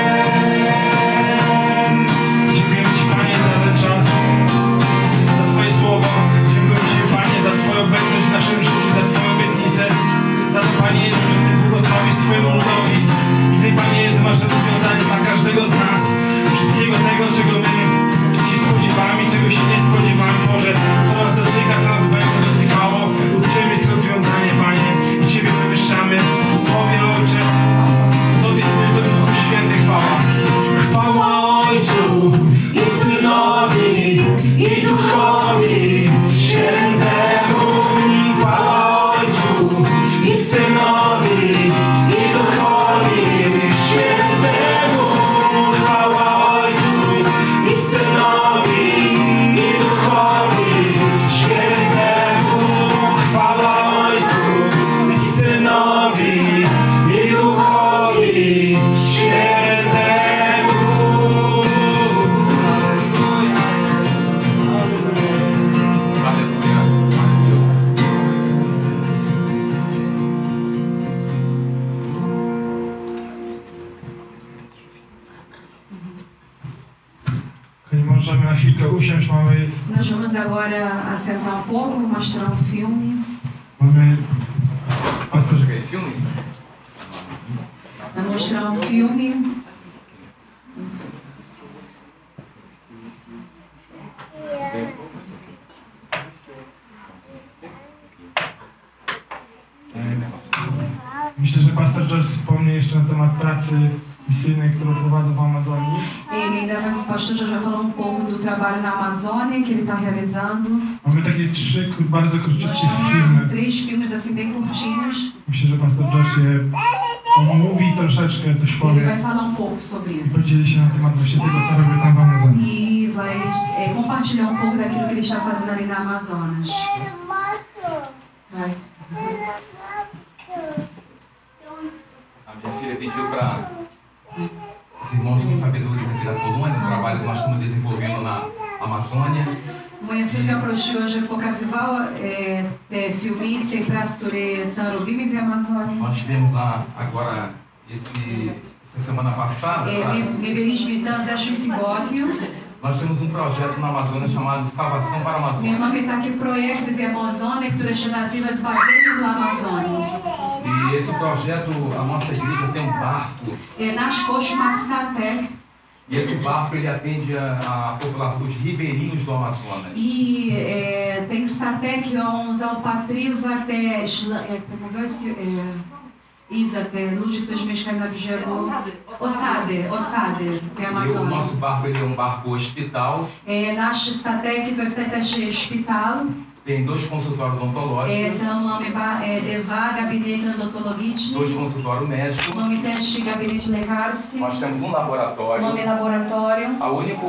Dziękuję Ci, Panie, za ten czas, za Twoje słowo. Dziękuję Ci, Panie, za Twoją obecność w naszym życiu, za Twoją obietnicę, za to, Panie Jezu, że Ty błogosławisz swojemu ludowi. I Ty, Panie Jezu, masz rozwiązanie dla każdego z nas, wszystkiego tego, czego my się spodziewamy, czego się nie spodziewamy, Boże, co nas dotyka, co nas będzie dotykało. U Ciebie jest rozwiązanie, Panie, i Ciebie wywyższamy. Tobie, Ojcze, Tobie, Synu, Tobie, Duchu Święty, chwała. Chwała Ojcu i Synowi i Duchowi Świętemu. Chwała Ojcu i Synowi i Duchowi Świętemu. Chwała Ojcu i Synowi i Duchowi Świętemu. Chwała Ojcu i Synowi i Duchowi Świętemu. Aleluia. Glória a Deus. Kochani, możemy na chwilkę usiąść, mamy, Nós vamos agora assentar um pouco, mostrar um filme. mamy pastorze. Joguei filme? Vai mostrar um filme. Isso. Myślę, że pastor George wspomnie jeszcze na temat pracy misyjnej, którą prowadzą w Amazonii. Ele ainda vai, o pastor já vai falar um pouco do trabalho na Amazônia que ele está realizando. Mamy takie trzy kró- bardzo Nós króciutkie temos filmy. três filmes assim bem curtinhos. Myślę, że pastor George je omówi troszeczkę, coś Ele powie vai falar um pouco sobre i isso. podzieli się na temat właśnie tego, co robię tam w Amazonii. E vai é, compartilhar um pouco daquilo que ele está fazendo ali na Amazonas. Vai. A minha filha pediu para os irmãos que são sabedores aqui da coluna, o trabalho que nós estamos desenvolvendo na Amazônia. Moja córka prosiła, że pokazywała e, te filmy, para które tam robimy w Amazonii. Nós tivemos lá agora, esse, essa semana passada, É, tá? my, my byliśmy tam w zeszłym tygodniu. Nós temos um projeto na Amazônia chamado Salvação para a My Amazônia. mamy takie projekty w Amazonii, które się nazywa Zbawienie dla Amazonii. E esse projeto, a nossa igreja tem um barco. É, nasz kościół ma statek E esse barco ele atende a, a população dos ribeirinhos do Amazonas. i e, ten statek ją zaopatrywa te, szla, jak to mówię, e, Iza, te ludzi, którzy mieszkają na brzegu, osady, osady w E o Amazonii. nosso barco ele é um barco hospital, É, nasz statek to jest też szpital. tem dois consultórios É, odontológicos, tam mamy ba, é, dwa gabinety odontologiczne, dois consultórios médicos. mamy też gabinete lekarski, Nós temos um laboratório. mamy laboratório. A único